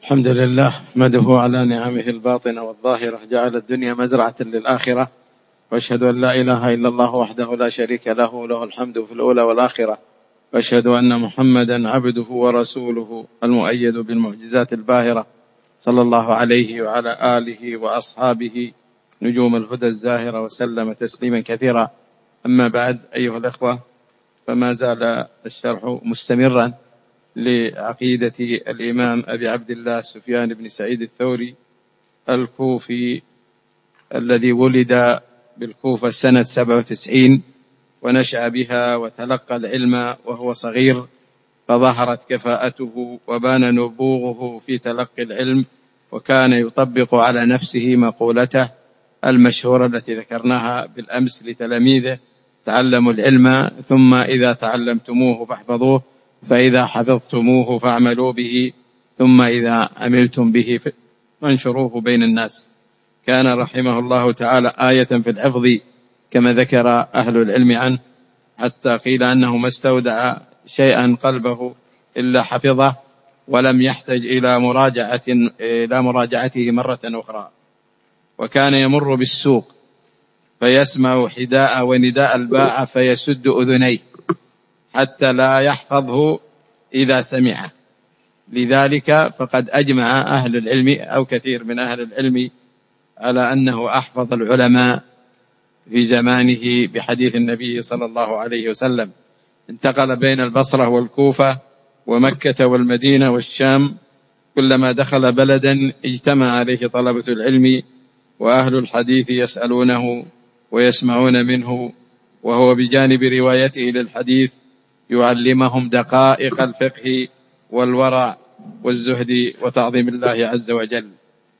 الحمد لله أحمده على نعمه الباطنة والظاهرة، جعل الدنيا مزرعة للآخرة، وأشهد أن لا إله إلا الله وحده لا شريك له، له الحمد في الأولى والآخرة، وأشهد أن محمدا عبده ورسوله المؤيد بالمعجزات الباهرة، صلى الله عليه وعلى آله وأصحابه نجوم الهدى الزاهرة، وسلم تسليما كثيرا. أما بعد، أيها الأخوة، فما زال الشرح مستمرا لعقيدة الإمام أبي عبد الله سفيان بن سعيد الثوري الكوفي، الذي ولد بالكوفة سنة 97 ونشأ بها وتلقى العلم وهو صغير، فظهرت كفاءته وبان نبوغه في تلقي العلم، وكان يطبق على نفسه مقولته المشهورة التي ذكرناها بالأمس لتلاميذه: تعلموا العلم ثم إذا تعلمتموه فاحفظوه، فإذا حفظتموه فاعملوا به، ثم إذا عملتم به فانشروه بين الناس. كان رحمه الله تعالى آية في الحفظ كما ذكر أهل العلم عنه، حتى قيل أنه ما استودع شيئا قلبه إلا حفظه، ولم يحتج إلى مراجعته مرة أخرى. وكان يمر بالسوق فيسمع حداء ونداء الباعة فيسد أذنيه حتى لا يحفظه إذا سمعه. لذلك فقد أجمع أهل العلم أو كثير من أهل العلم على أنه أحفظ العلماء في زمانه بحديث النبي صلى الله عليه وسلم. انتقل بين البصرة والكوفة ومكة والمدينة والشام، كلما دخل بلدا اجتمع عليه طلبة العلم وأهل الحديث يسألونه ويسمعون منه، وهو بجانب روايته للحديث يعلمهم دقائق الفقه والورع والزهد وتعظيم الله عز وجل.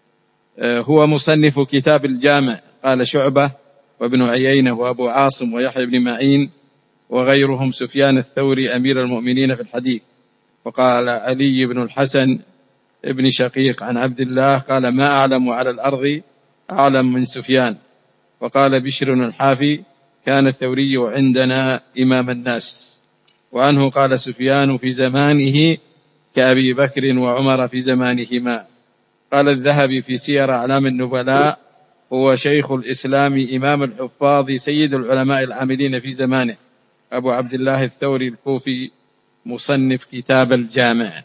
هو مصنف كتاب الجامع، قال شعبة وابن عيينة وأبو عاصم ويحيى بن معين وغيرهم سفيان الثوري أمير المؤمنين في الحديث. وقال علي بن الحسن ابن شقيق عن عبد الله قال: ما أعلم على الأرض أعلم من سفيان. وقال بشر الحافي: كان الثوري عندنا إمام الناس. وعنه قال: سفيان في زمانه كأبي بكر وعمر في زمانهما. قال الذهبي في سير أعلام النبلاء: هو شيخ الإسلام إمام الحفاظ سيد العلماء العاملين في زمانه، أبو عبد الله الثوري الكوفي، مصنف كتاب الجامع.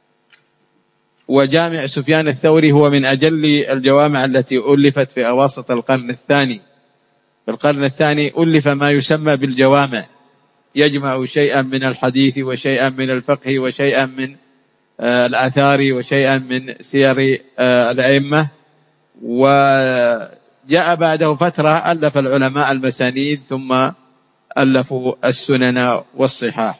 وجامع سفيان الثوري هو من أجل الجوامع التي ألفت في أواسط القرن الثاني. في القرن الثاني ألف ما يسمى بالجوامع، يجمع شيئا من الحديث وشيئا من الفقه وشيئا من الآثار وشيئا من سير الأئمة. وجاء بعده فترة ألف العلماء المسانيد، ثم ألفوا السنن والصحاح.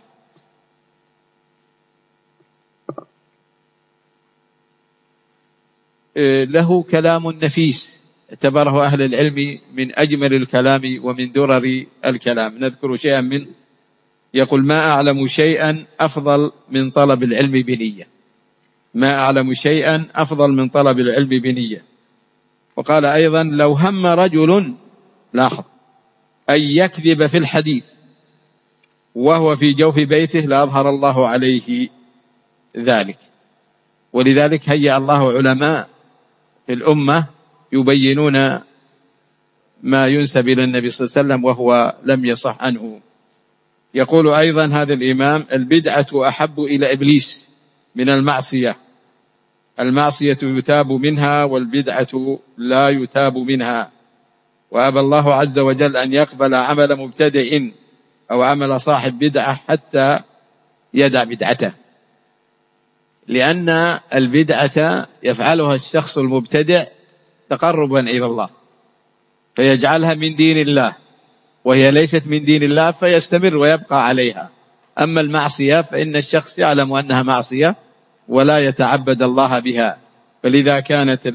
له كلام نفيس اعتبره أهل العلم من أجمل الكلام ومن درر الكلام. نذكر شيئا منه. يقول: ما أعلم شيئا أفضل من طلب العلم بنية. ما أعلم شيئا أفضل من طلب العلم بنية. وقال أيضا: لو هم رجل، لاحظ، أن يكذب في الحديث وهو في جوف بيته لأظهر الله عليه ذلك. ولذلك هيأ الله علماء في الأمة يبينون ما ينسب إلى النبي صلى الله عليه وسلم وهو لم يصح عنه. يقول أيضا هذا الإمام: البدعة أحب إلى إبليس من المعصية. المعصية يتاب منها والبدعة لا يتاب منها. وأبى الله عز وجل أن يقبل عمل مبتدع أو عمل صاحب بدعة حتى يدع بدعته، لأن البدعة يفعلها الشخص المبتدع تقربا إلى الله، فيجعلها من دين الله وهي ليست من دين الله، فيستمر ويبقى عليها. أما المعصية فإن الشخص يعلم أنها معصية ولا يتعبد الله بها، فلذا كانت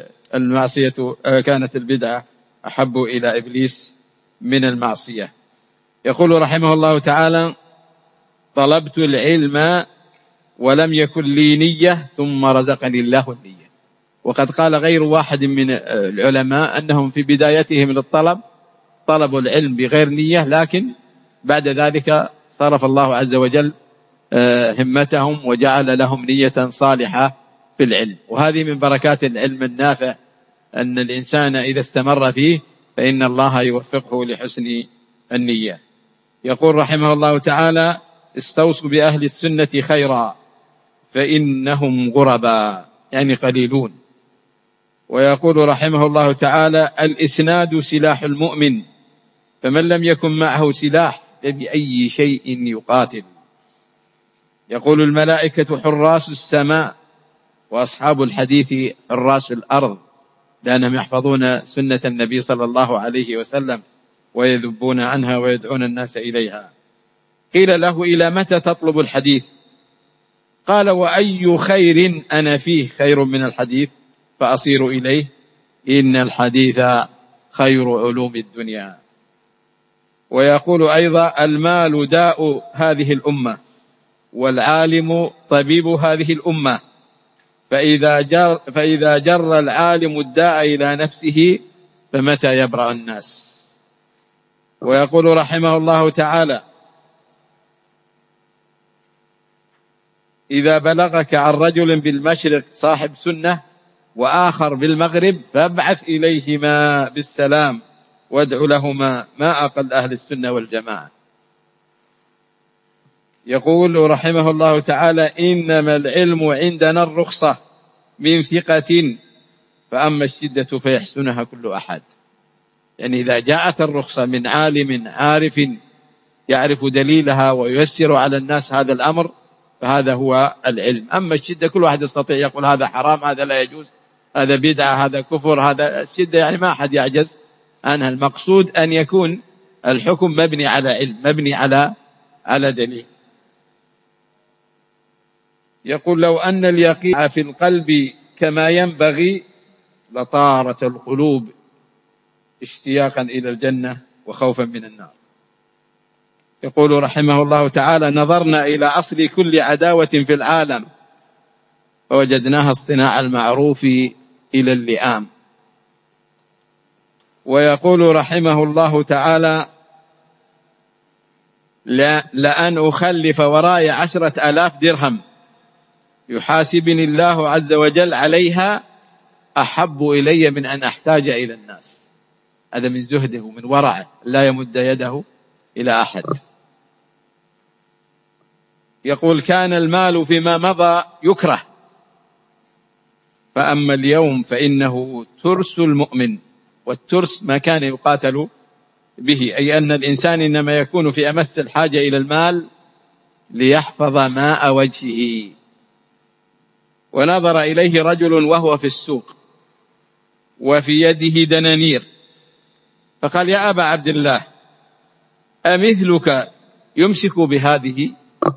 البدعة أحب إلى إبليس من المعصية. يقول رحمه الله تعالى: طلبت العلم ولم يكن لي نية ثم رزقني الله النية. وقد قال غير واحد من العلماء أنهم في بدايتهم للطلب طلبوا العلم بغير نية، لكن بعد ذلك صرف الله عز وجل همتهم وجعل لهم نية صالحة بالعلم. وهذه من بركات العلم النافع، أن الإنسان إذا استمر فيه فإن الله يوفقه لحسن النية. يقول رحمه الله تعالى: استوصوا بأهل السنة خيرا فإنهم غرباء، يعني قليلون. ويقول رحمه الله تعالى: الإسناد سلاح المؤمن، فمن لم يكن معه سلاح فبأي شيء يقاتل. يقول: الملائكة حراس السماء، وأصحاب الحديث حراس الأرض، لأنهم يحفظون سنة النبي صلى الله عليه وسلم ويذبون عنها ويدعون الناس إليها. قيل له: إلى متى تطلب الحديث؟ قال: وأي خير أنا فيه خير من الحديث فأصير إليه؟ إن الحديث خير علوم الدنيا. ويقول أيضا: المال داء هذه الأمة، والعالم طبيب هذه الأمة، فإذا جر العالم الداء إلى نفسه فمتى يبرأ الناس؟ ويقول رحمه الله تعالى: إذا بلغك عن رجل بالمشرق صاحب سنة وآخر بالمغرب فابعث إليهما بالسلام وادع لهما، ما أقل أهل السنة والجماعة. يقول رحمه الله تعالى: إنما العلم عندنا الرخصة من ثقة، فأما الشدة فيحسنها كل أحد. يعني إذا جاءت الرخصة من عالم عارف يعرف دليلها وييسر على الناس هذا الأمر، فهذا هو العلم. أما الشدة كل واحد يستطيع يقول هذا حرام، هذا لا يجوز، هذا بدعة، هذا كفر، هذا الشدة، يعني ما أحد يعجز عنها. المقصود أن يكون الحكم مبني على علم، مبني على دليل. يقول: لو أن اليقين في القلب كما ينبغي لطارت القلوب اشتياقا إلى الجنة وخوفا من النار. يقول رحمه الله تعالى: نظرنا إلى أصل كل عداوة في العالم فوجدناها اصطناع المعروف إلى اللئام. ويقول رحمه الله تعالى: لأن أخلف وراي 10,000 درهم يحاسبني الله عز وجل عليها أحب إلي من أن أحتاج إلى الناس. هذا من زهده ومن ورعه، لا يمد يده إلى أحد. يقول: كان المال فيما مضى يكره، فأما اليوم فإنه ترس المؤمن. والترس ما كان يقاتل به، أي أن الإنسان إنما يكون في أمس الحاجة إلى المال ليحفظ ماء وجهه. ونظر إليه رجل وهو في السوق وفي يده دنانير، فقال: يا أبا عبد الله، أمثلك يمسك بهذه؟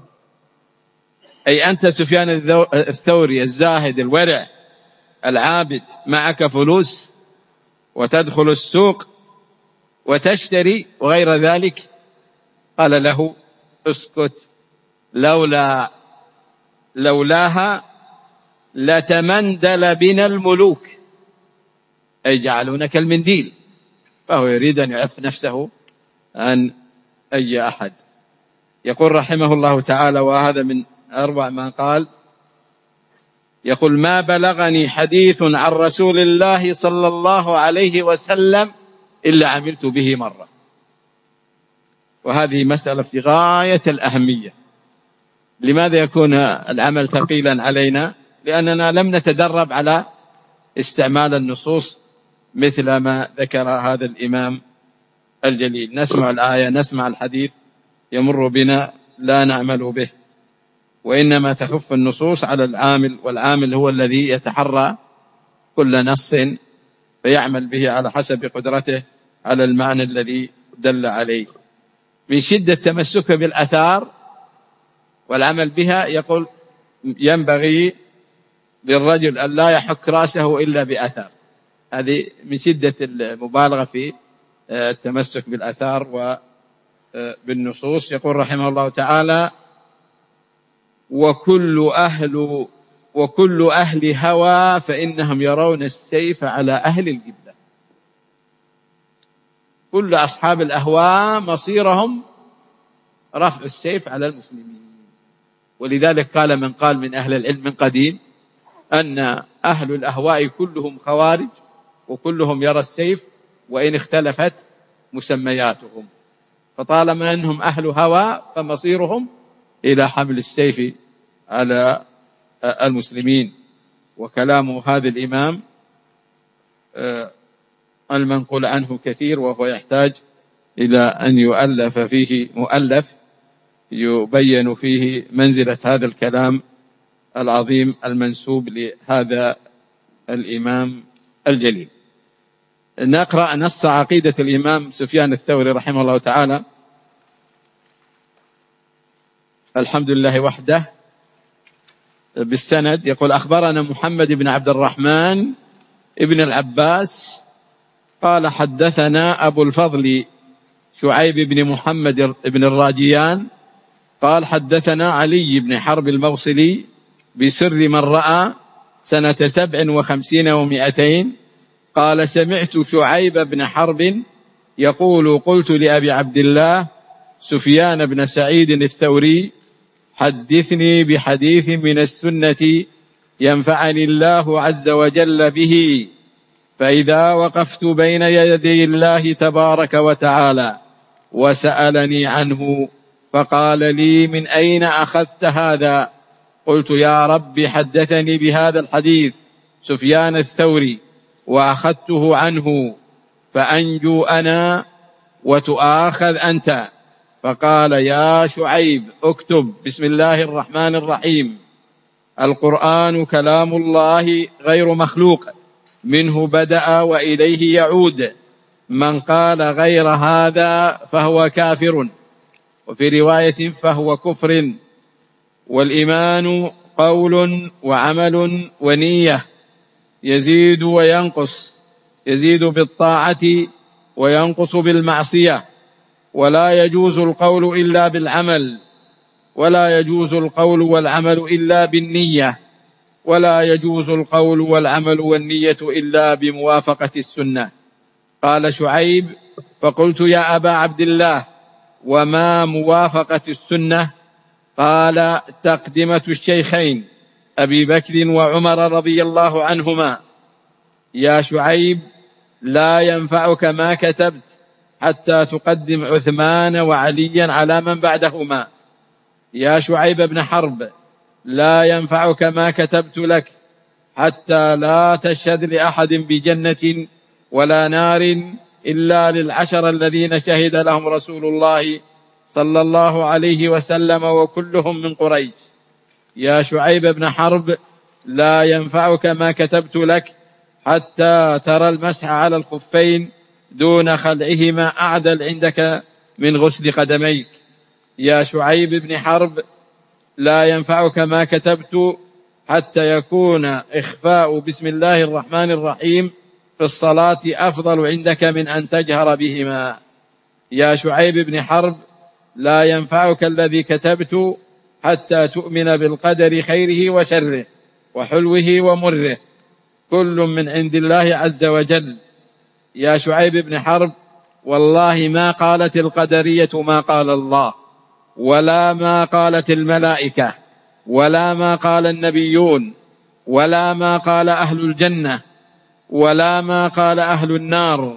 أي أنت سفيان الثوري الزاهد الورع العابد، معك فلوس وتدخل السوق وتشتري وغير ذلك؟ قال له: اسكت، لولاها لتمندل بنا الملوك، أي جعلونا كالمنديل. فهو يريد أن يعف نفسه عن أي أحد. يقول رحمه الله تعالى: وهذا من أروع ما قال. يقول: ما بلغني حديث عن رسول الله صلى الله عليه وسلم إلا عملت به مرة. وهذه مسألة في غاية الأهمية. لماذا يكون العمل ثقيلا علينا؟ لأننا لم نتدرب على استعمال النصوص مثل ما ذكر هذا الإمام الجليل. نسمع الآية، نسمع الحديث، يمر بنا لا نعمل به. وإنما تخف النصوص على العامل، والعامل هو الذي يتحرى كل نص فيعمل به على حسب قدرته على المعنى الذي دل عليه. من شدة تمسك بالأثار والعمل بها، يقول: ينبغي للرجل أن لا يحك رأسه إلا بأثر. هذه من شدة المبالغة في التمسك بالأثار وبالنصوص. يقول رحمه الله تعالى: وكل أهل هوى فإنهم يرون السيف على أهل القبلة. كل أصحاب الأهواء مصيرهم رفع السيف على المسلمين. ولذلك قال من قال من أهل العلم من قديم: أن أهل الأهواء كلهم خوارج، وكلهم يرى السيف وإن اختلفت مسمياتهم، فطالما أنهم أهل هوى فمصيرهم إلى حمل السيف على المسلمين. وكلام هذا الإمام المنقول عنه كثير، وهو يحتاج إلى أن يؤلف فيه مؤلف يبين فيه منزلة هذا الكلام العظيم المنسوب لهذا الإمام الجليل. نقرأ نص عقيدة الإمام سفيان الثوري رحمه الله تعالى. الحمد لله وحده بالسند. يقول: أخبرنا محمد بن عبد الرحمن ابن العباس قال: حدثنا أبو الفضل شعيب بن محمد بن الراجيان قال: حدثنا علي بن حرب الموصلي بسر من رأى سنة 57 و200 قال: سمعت شعيب بن حرب يقول: قلت لأبي عبد الله سفيان بن سعيد الثوري: حدثني بحديث من السنة ينفعني الله عز وجل به، فإذا وقفت بين يدي الله تبارك وتعالى وسألني عنه فقال لي: من أين أخذت هذا؟ قلت: يا رب حدثني بهذا الحديث سفيان الثوري وأخذته عنه، فأنجو أنا وتؤاخذ أنت. فقال: يا شعيب اكتب: بسم الله الرحمن الرحيم، القرآن كلام الله غير مخلوق، منه بدأ وإليه يعود، من قال غير هذا فهو كافر، وفي رواية فهو كفر. والإيمان قول وعمل ونية، يزيد وينقص، يزيد بالطاعة وينقص بالمعصية، ولا يجوز القول إلا بالعمل، ولا يجوز القول والعمل إلا بالنية، ولا يجوز القول والعمل والنية إلا بموافقة السنة. قال شعيب: فقلت: يا أبا عبد الله، وما موافقة السنة؟ قال: تقدمة الشيخين أبي بكر وعمر رضي الله عنهما. يا شعيب، لا ينفعك ما كتبت حتى تقدم عثمان وعليا على من بعدهما. يا شعيب بن حرب، لا ينفعك ما كتبت لك حتى لا تشهد لأحد بجنة ولا نار إلا للعشر الذين شهد لهم رسول الله صلى الله عليه وسلم وكلهم من قريش. يا شعيب بن حرب، لا ينفعك ما كتبت لك حتى ترى المسح على الخفين دون خلعهما أعدل عندك من غسل قدميك. يا شعيب بن حرب، لا ينفعك ما كتبت حتى يكون إخفاء بسم الله الرحمن الرحيم في الصلاة أفضل عندك من أن تجهر بهما. يا شعيب بن حرب، لا ينفعك الذي كتبت حتى تؤمن بالقدر خيره وشره وحلوه ومره، كل من عند الله عز وجل. يا شعيب بن حرب، والله ما قالت القدرية ما قال الله، ولا ما قالت الملائكة، ولا ما قال النبيون، ولا ما قال أهل الجنة، ولا ما قال أهل النار،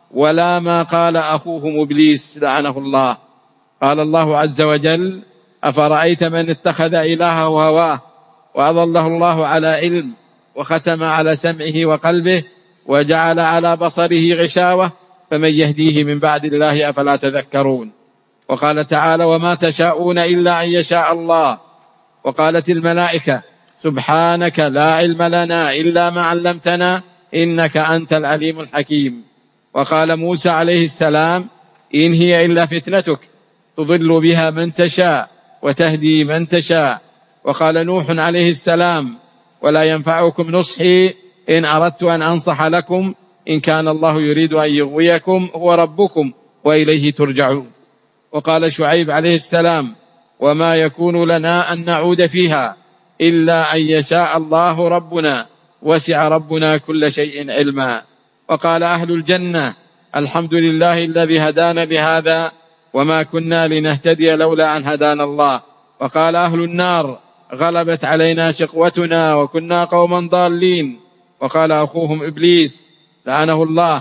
ولا ما قال أخوهم إبليس لعنه الله. قال الله عز وجل: أفرأيت من اتخذ إلهه هواه وأضله الله على علم وختم على سمعه وقلبه وجعل على بصره غشاوة فمن يهديه من بعد الله أفلا تذكرون. وقال تعالى: وما تشاءون إلا أن يشاء الله. وقالت الملائكة: سبحانك لا علم لنا إلا ما علمتنا إنك أنت العليم الحكيم. وقال موسى عليه السلام: إن هي إلا فتنتك تضل بها من تشاء وتهدي من تشاء. وقال نوح عليه السلام: ولا ينفعكم نصحي إن أردت أن أنصح لكم إن كان الله يريد أن يغويكم هو ربكم وإليه ترجعون. وقال شعيب عليه السلام: وما يكون لنا أن نعود فيها إلا أن يشاء الله ربنا وسع ربنا كل شيء علما. وقال أهل الجنة: الحمد لله الذي هدانا لهذا وما كنا لنهتدي لولا أن هدانا الله. وقال أهل النار: غلبت علينا شقوتنا وكنا قوما ضالين. وقال أخوهم إبليس لعنه الله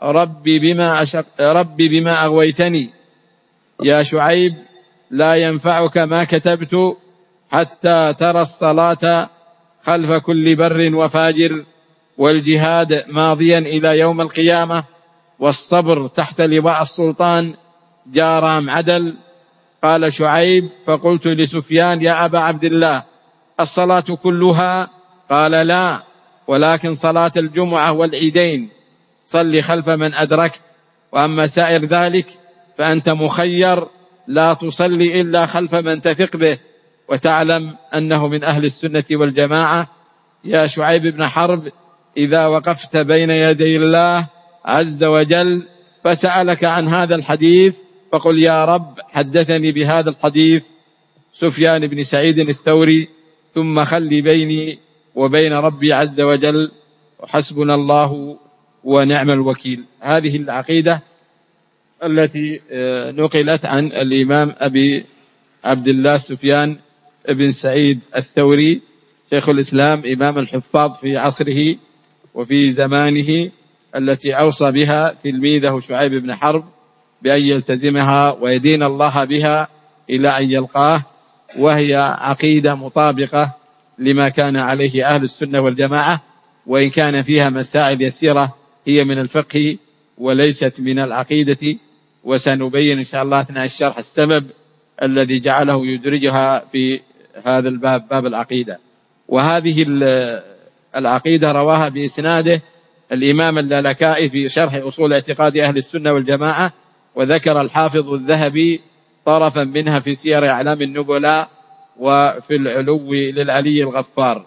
ربي بما أغويتني يا شعيب لا ينفعك ما كتبت حتى ترى الصلاة خلف كل بر وفاجر والجهاد ماضيا إلى يوم القيامة والصبر تحت لواء السلطان جارام عدل. قال شعيب فقلت لسفيان يا أبا عبد الله الصلاة كلها؟ قال لا، ولكن صلاة الجمعة والعيدين صل خلف من أدركت، وأما سائر ذلك فأنت مخير لا تصلي إلا خلف من تثق به وتعلم أنه من أهل السنة والجماعة. يا شعيب بن حرب إذا وقفت بين يدي الله عز وجل فسألك عن هذا الحديث فقل يا رب حدثني بهذا الحديث سفيان بن سعيد الثوري، ثم خلي بيني وبين ربي عز وجل وحسبنا الله ونعم الوكيل. هذه العقيدة التي نقلت عن الإمام أبي عبد الله سفيان بن سعيد الثوري شيخ الإسلام إمام الحفاظ في عصره وفي زمانه، التي أوصى بها تلميذه شعيب بن حرب بأن يلتزمها ويدين الله بها إلى أن يلقاه، وهي عقيدة مطابقة لما كان عليه أهل السنة والجماعة، وإن كان فيها مسائل يسيرة هي من الفقه وليست من العقيدة، وسنبين إن شاء الله أثناء الشرح السبب الذي جعله يدرجها في هذا الباب، باب العقيدة. وهذه العقيدة رواها بإسناده الإمام اللالكائي في شرح أصول اعتقاد أهل السنة والجماعة، وذكر الحافظ الذهبي طرفا منها في سير أعلام النبلاء وفي العلو للعلي الغفار.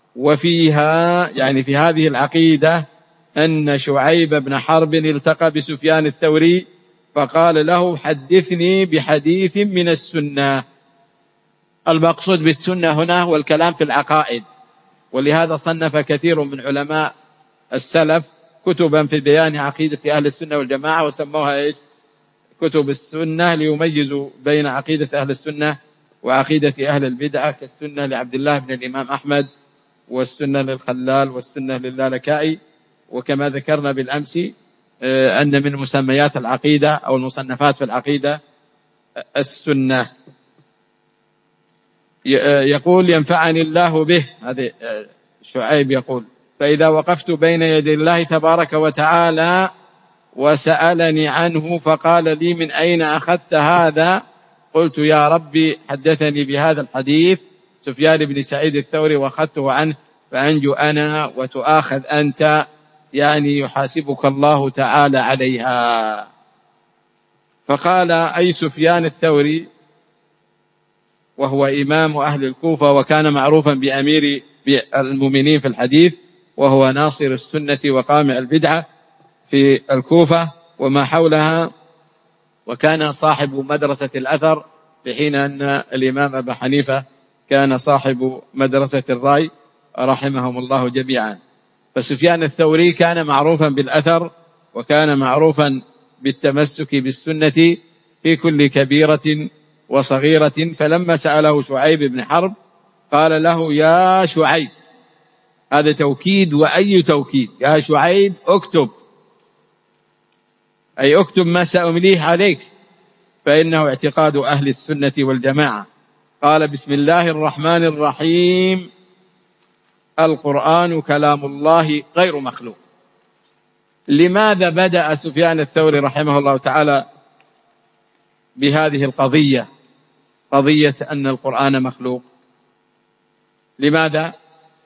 وفيها يعني في هذه العقيدة أن شعيب بن حرب التقى بسفيان الثوري فقال له حدثني بحديث من السنة. المقصود بالسنة هنا هو الكلام في العقائد، ولهذا صنف كثير من علماء السلف كتبا في بيان عقيدة أهل السنة والجماعة وسموها إيش؟ كتب السنة، ليميزوا بين عقيدة أهل السنة وعقيدة أهل البدعة، كالسنة لعبد الله بن الإمام أحمد، والسنة للخلال، والسنة للالكائي. وكما ذكرنا بالأمس أن من مسميات العقيدة أو المصنفات في العقيدة السنة. يقول ينفعني الله به، هذا شعيب يقول فإذا وقفت بين يدي الله تبارك وتعالى وسألني عنه فقال لي من أين أخذت هذا؟ قلت يا ربي حدثني بهذا الحديث سفيان بن سعيد الثوري وأخذته عنه فأنجو أنا وتؤاخذ أنت، يعني يحاسبك الله تعالى عليها. فقال أي سفيان الثوري، وهو إمام أهل الكوفة وكان معروفا بأمير المؤمنين في الحديث، وهو ناصر السنة وقامع البدعة في الكوفة وما حولها، وكان صاحب مدرسة الأثر في حين أن الإمام أبا حنيفة كان صاحب مدرسة الرأي رحمهم الله جميعا. فسفيان الثوري كان معروفا بالأثر وكان معروفا بالتمسك بالسنة في كل كبيرة وصغيرة. فلما سأله شعيب بن حرب قال له يا شعيب، هذا توكيد، وأي توكيد، يا شعيب اكتب، أي اكتب ما سأمليه عليك، فإنه اعتقاد أهل السنة والجماعة. قال بسم الله الرحمن الرحيم القرآن كلام الله غير مخلوق. لماذا بدأ سفيان الثوري رحمه الله تعالى بهذه القضية، قضية أن القرآن مخلوق؟ لماذا؟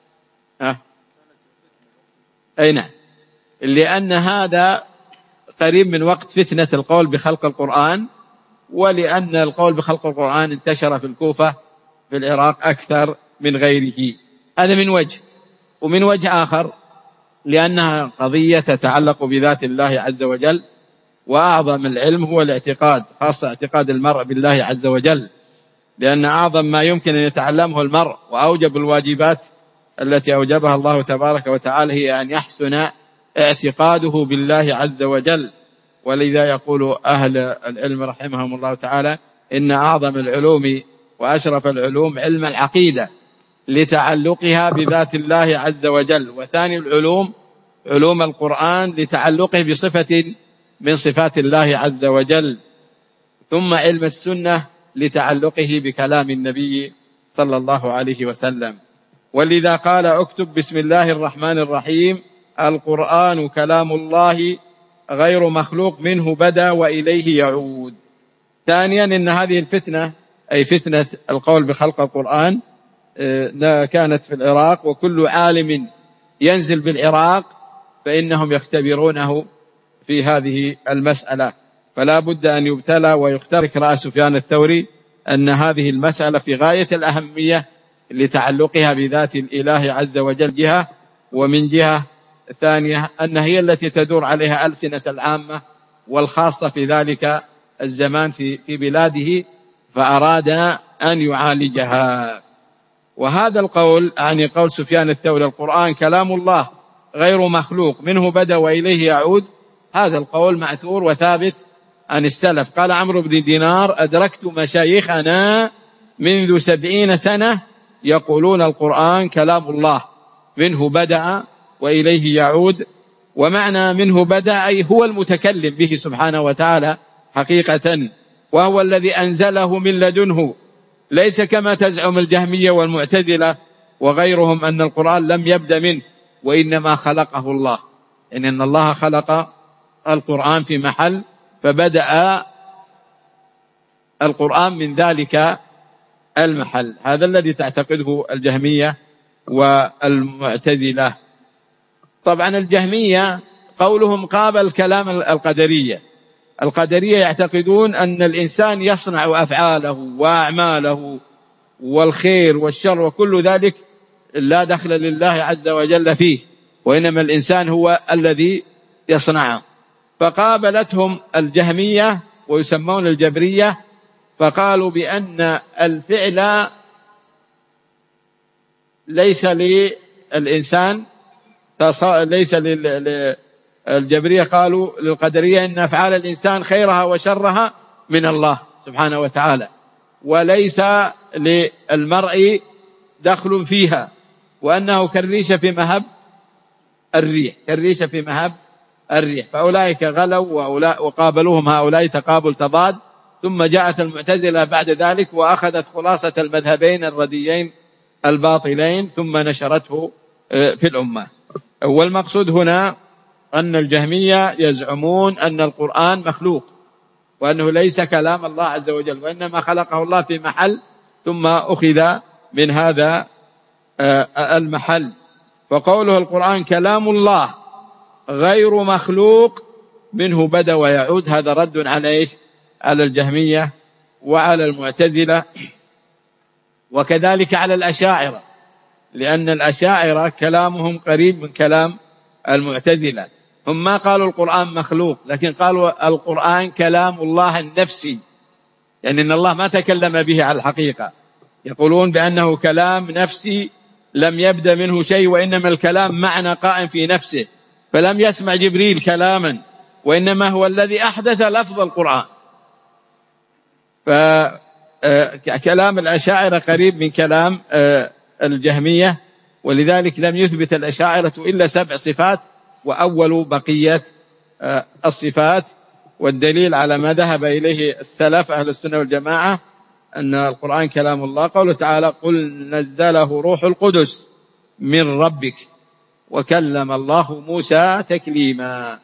أي نعم، لأن هذا قريب من وقت فتنة القول بخلق القرآن، ولأن القول بخلق القرآن انتشر في الكوفة في العراق أكثر من غيره. هذا من وجه. ومن وجه آخر لأنها قضية تتعلق بذات الله عز وجل، وأعظم العلم هو الاعتقاد، خاصة اعتقاد المرء بالله عز وجل، لأن أعظم ما يمكن أن يتعلمه المرء وأوجب الواجبات التي أوجبها الله تبارك وتعالى هي أن يحسن اعتقاده بالله عز وجل. ولذا يقول أهل العلم رحمهم الله تعالى إن أعظم العلوم وأشرف العلوم علم العقيدة، لتعلقها بذات الله عز وجل، وثاني العلوم علوم القرآن لتعلقه بصفة من صفات الله عز وجل، ثم علم السنة لتعلقه بكلام النبي صلى الله عليه وسلم. ولذا قال اكتب بسم الله الرحمن الرحيم القرآن كلام الله غير مخلوق منه بدأ وإليه يعود. ثانيا إن هذه الفتنة أي فتنة القول بخلق القرآن كانت في العراق، وكل عالم ينزل بالعراق فإنهم يختبرونه في هذه المسألة، فلا بد أن يبتلى ويخترق رأس سفيان الثوري أن هذه المسألة في غاية الأهمية لتعلقها بذات الإله عز وجل جهة، ومن جهة ثانية أن هي التي تدور عليها ألسنة العامة والخاصة في ذلك الزمان في بلاده، فأراد أن يعالجها. وهذا القول يعني قول سفيان الثوري القرآن كلام الله غير مخلوق منه بدأ وإليه يعود، هذا القول مأثور وثابت عن السلف. قال عمرو بن دينار أدركت مشايخنا منذ 70 سنة يقولون القرآن كلام الله منه بدأ وإليه يعود، ومعنى منه بدأ أي هو المتكلم به سبحانه وتعالى حقيقة، وهو الذي أنزله من لدنه، ليس كما تزعم الجهمية والمعتزلة وغيرهم أن القرآن لم يبدأ منه وإنما خلقه الله، إن الله خلق القرآن في محل فبدأ القرآن من ذلك المحل. هذا الذي تعتقده الجهمية والمعتزلة. طبعا الجهمية قولهم قابل كلام القدرية. القدرية يعتقدون أن الإنسان يصنع أفعاله وأعماله والخير والشر وكل ذلك لا دخل لله عز وجل فيه، وإنما الإنسان هو الذي يصنعه. فقابلتهم الجهمية ويسمون الجبرية، فقالوا بأن الفعل ليس للإنسان، ليس الجبرية قالوا للقدرية إن أفعال الإنسان خيرها وشرها من الله سبحانه وتعالى، وليس للمرء دخل فيها، وأنه كالريشة في مهب الريح، كالريشة في مهب الريح. فأولئك غلوا وقابلوهم هؤلاء تقابل تضاد، ثم جاءت المعتزلة بعد ذلك وأخذت خلاصة المذهبين الرديين الباطلين ثم نشرته في الأمة. والمقصود هنا أن الجهمية يزعمون أن القرآن مخلوق، وأنه ليس كلام الله عز وجل، وإنما خلقه الله في محل ثم أخذ من هذا المحل. فقوله القرآن كلام الله غير مخلوق منه بدأ ويعود، هذا رد على إيش؟ على الجهمية وعلى المعتزلة، وكذلك على الأشاعرة، لأن الأشاعرة كلامهم قريب من كلام المعتزلة. هم ما قالوا القرآن مخلوق، لكن قالوا القرآن كلام الله النفسي، يعني أن الله ما تكلم به على الحقيقة. يقولون بأنه كلام نفسي لم يبدأ منه شيء، وإنما الكلام معنى قائم في نفسه، فلم يسمع جبريل كلاما، وإنما هو الذي أحدث لفظ القرآن. فكلام الأشاعرة قريب من كلام الجهمية، ولذلك لم يثبت الأشاعرة إلا 7 صفات، وأول بقية الصفات. والدليل على ما ذهب إليه السلف أهل السنة والجماعة أن القرآن كلام الله قوله تعالى قل نزله روح القدس من ربك وكلم الله موسى تكليما.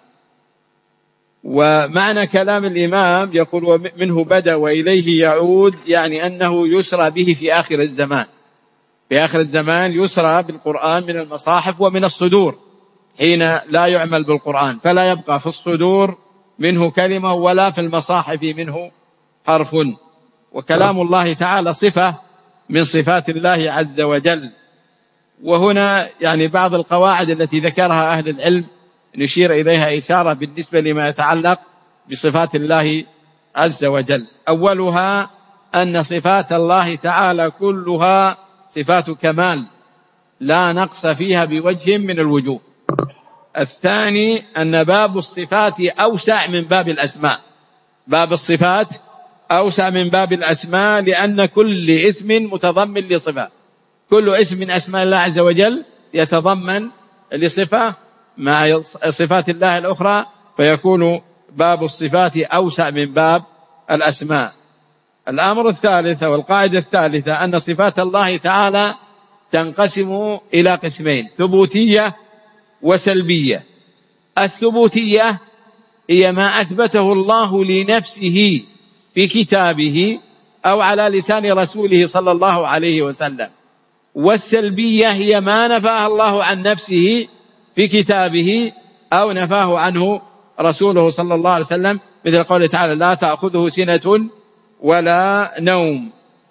ومعنى كلام الإمام يقول منه بدأ وإليه يعود، يعني أنه يسرى به في آخر الزمان. في آخر الزمان يسرى بالقرآن من المصاحف ومن الصدور، حين لا يعمل بالقرآن، فلا يبقى في الصدور منه كلمة ولا في المصاحف منه حرف. وكلام الله تعالى صفة من صفات الله عز وجل. وهنا يعني بعض القواعد التي ذكرها أهل العلم نشير إليها إشارة بالنسبة لما يتعلق بصفات الله عز وجل. أولها أن صفات الله تعالى كلها صفات كمال لا نقص فيها بوجه من الوجوه. الثاني أن باب الصفات أوسع من باب الأسماء، باب الصفات أوسع من باب الأسماء، لأن كل اسم متضمن لصفة، كل اسم من أسماء الله عز وجل يتضمن لصفة مع صفات الله الأخرى، فيكون باب الصفات أوسع من باب الأسماء. الأمر الثالث والقاعدة الثالثة أن صفات الله تعالى تنقسم إلى قسمين: ثبوتية وسلبية. الثبوتية هي ما أثبته الله لنفسه في كتابه أو على لسان رسوله صلى الله عليه وسلم. والسلبية هي ما نفاه الله عن نفسه في كتابه أو نفاه عنه رسوله صلى الله عليه وسلم، مثل قوله تعالى: لا تأخذه سنة ولا نوم.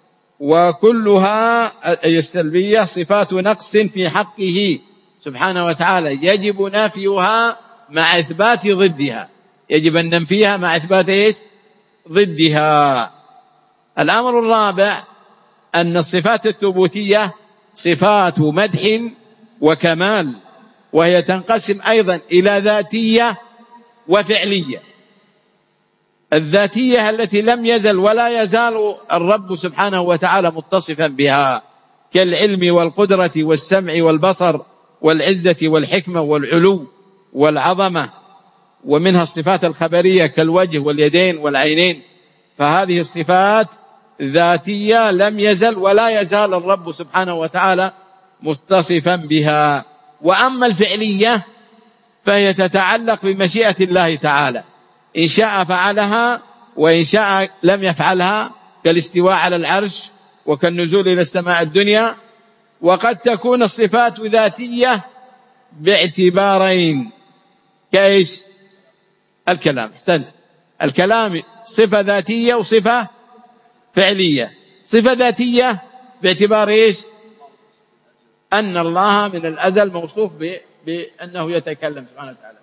وكلها أي السلبية صفات نقص في حقه سبحانه وتعالى، يجب نفيها مع إثبات ضدها، يجب أن ننفيها مع إثبات إيش؟ ضدها. الأمر الرابع أن الصفات الثبوتية صفات مدح وكمال، وهي تنقسم أيضا إلى ذاتية وفعلية. الذاتية التي لم يزل ولا يزال الرب سبحانه وتعالى متصفا بها، كالعلم والقدرة والسمع والبصر والعزة والحكمة والعلو والعظمة. ومنها الصفات الخبرية كالوجه واليدين والعينين، فهذه الصفات ذاتية لم يزل ولا يزال الرب سبحانه وتعالى متصفا بها. وأما الفعلية فهي تتعلق بمشيئة الله تعالى، إن شاء فعلها وإن شاء لم يفعلها، كالاستواء على العرش وكالنزول إلى السماء الدنيا. وقد تكون الصفات ذاتية باعتبارين، كإيش؟ الكلام. أحسنت، الكلام صفة ذاتية وصفة فعلية. صفة ذاتية باعتبار إيش؟ أن الله من الأزل موصوف بأنه يتكلم سبحانه وتعالى.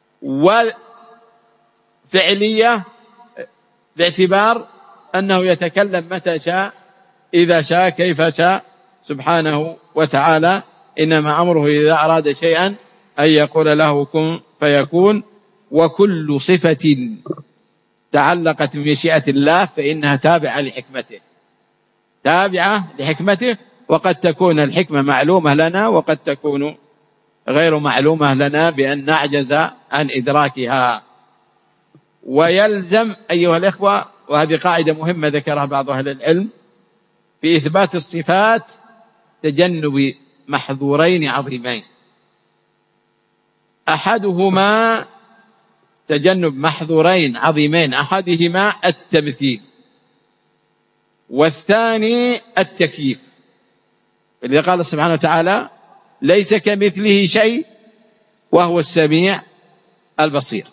وفعلية باعتبار أنه يتكلم متى شاء، إذا شاء، كيف شاء سبحانه وتعالى. إنما أمره إذا أراد شيئا أن يقول له كن فيكون. وكل صفة تعلقت بمشيئة الله فإنها تابعة لحكمته، تابعة لحكمته. وقد تكون الحكمة معلومة لنا وقد تكون غير معلومة لنا بأن نعجز عن إدراكها. ويلزم أيها الإخوة، وهذه قاعدة مهمة ذكرها بعض أهل العلم في إثبات الصفات، تجنب محظورين عظيمين. أحدهما تجنب محظورين عظيمين، أحدهما التمثيل والثاني التكييف. اللي قال سبحانه وتعالى: ليس كمثله شيء وهو السميع البصير.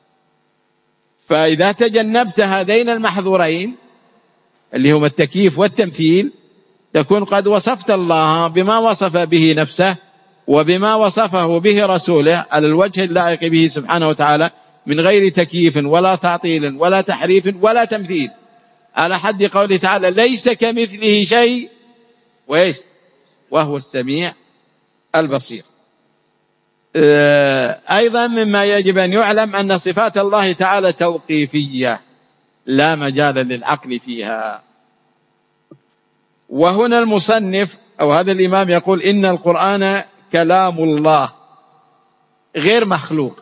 فإذا تجنبت هذين المحظورين اللي هما التكييف والتمثيل، تكون قد وصفت الله بما وصف به نفسه وبما وصفه به رسوله على الوجه اللائق به سبحانه وتعالى، من غير تكييف ولا تعطيل ولا تحريف ولا تمثيل، على حد قوله تعالى: ليس كمثله شيء وإيش؟ وهو السميع البصير. أيضا مما يجب أن يعلم أن صفات الله تعالى توقيفية، لا مجال للعقل فيها. وهنا المصنف أو هذا الإمام يقول: إن القرآن كلام الله غير مخلوق.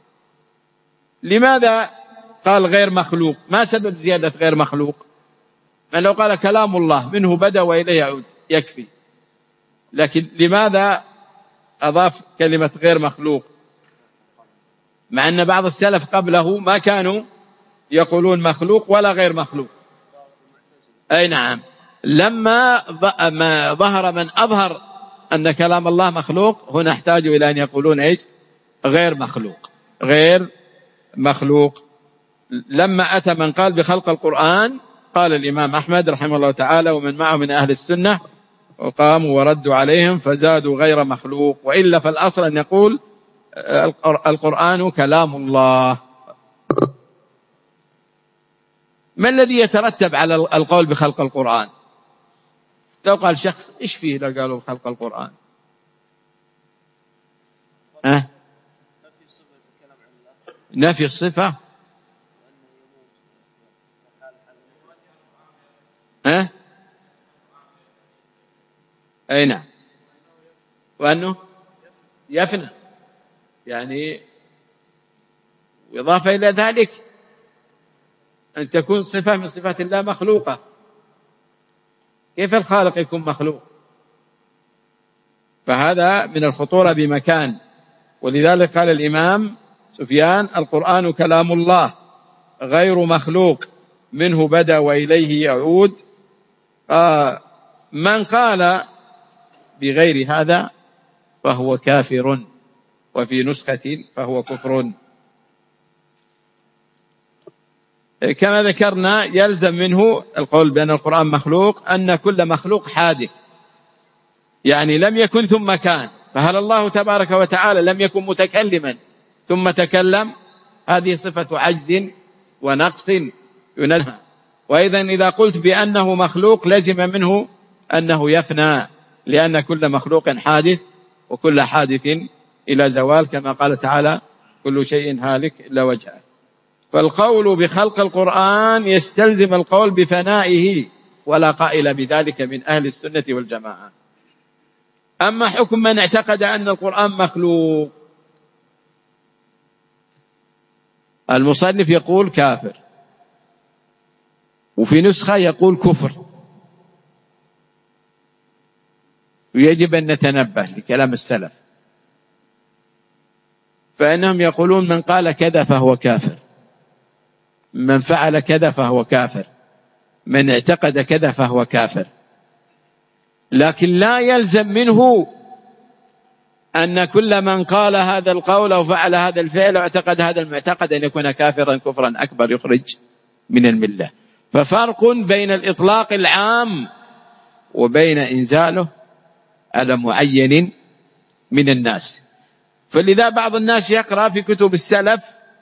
لماذا قال غير مخلوق؟ ما سبب زيادة غير مخلوق؟ من لو قال كلام الله منه بدأ وإليه يعود يكفي، لكن لماذا أضاف كلمة غير مخلوق؟ مع أن بعض السلف قبله ما كانوا يقولون مخلوق ولا غير مخلوق. أي نعم، لما ظهر من أظهر أن كلام الله مخلوق، هنا احتاجوا إلى أن يقولون إيش؟ غير مخلوق، غير مخلوق. لما أتى من قال بخلق القرآن، قال الإمام أحمد رحمه الله تعالى ومن معه من أهل السنة، وقاموا وردوا عليهم فزادوا غير مخلوق، وإلا فالأصل أن يقول القرآن كلام الله. ما الذي يترتب على القول بخلق القرآن؟ لو قال شخص إيش فيه لو قالوا بخلق القرآن؟ نفي الصفة، أي نعم، وأنه يفنى، يعني إضافة إلى ذلك أن تكون صفة من صفات الله مخلوقة. كيف الخالق يكون مخلوق؟ فهذا من الخطورة بمكان. ولذلك قال الإمام سفيان: القرآن كلام الله غير مخلوق، منه بدأ وإليه يعود. من قال بغير هذا فهو كافر، وفي نسخة فهو كفر. كما ذكرنا يلزم منه القول بأن القرآن مخلوق أن كل مخلوق حادث، يعني لم يكن ثم كان. فهل الله تبارك وتعالى لم يكن متكلما ثم تكلم؟ هذه صفة عجز ونقص ينزه. وإذا إذا قلت بأنه مخلوق لزم منه أنه يفنى، لأن كل مخلوق حادث، وكل حادث إلى زوال، كما قال تعالى: كل شيء هالك إلا وجهه. فالقول بخلق القرآن يستلزم القول بفنائه، ولا قائل بذلك من أهل السنة والجماعة. أما حكم من اعتقد أن القرآن مخلوق، المصنف يقول كافر، وفي نسخة يقول كفر. ويجب أن نتنبه لكلام السلف، فإنهم يقولون: من قال كذا فهو كافر، من فعل كذا فهو كافر، من اعتقد كذا فهو كافر. لكن لا يلزم منه أن كل من قال هذا القول أو فعل هذا الفعل أو اعتقد هذا المعتقد أن يكون كافرا كفرا أكبر يخرج من الملة. ففرق بين الإطلاق العام وبين إنزاله على معين من الناس. فلذا بعض الناس يقرأ في كتب السلف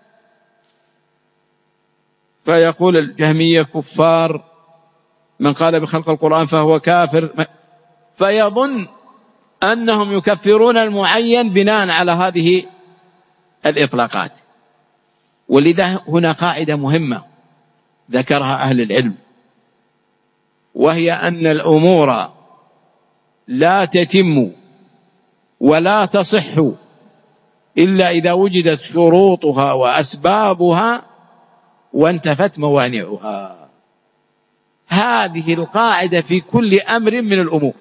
فيقول: الجهمية كفار، من قال بخلق القرآن فهو كافر، فيظن أنهم يكفرون المعين بناء على هذه الإطلاقات. ولذا هنا قاعدة مهمة ذكرها أهل العلم، وهي أن الأمور لا تتم ولا تصح إلا إذا وجدت شروطها وأسبابها وانتفت موانعها. هذه القاعدة في كل أمر من الأمور،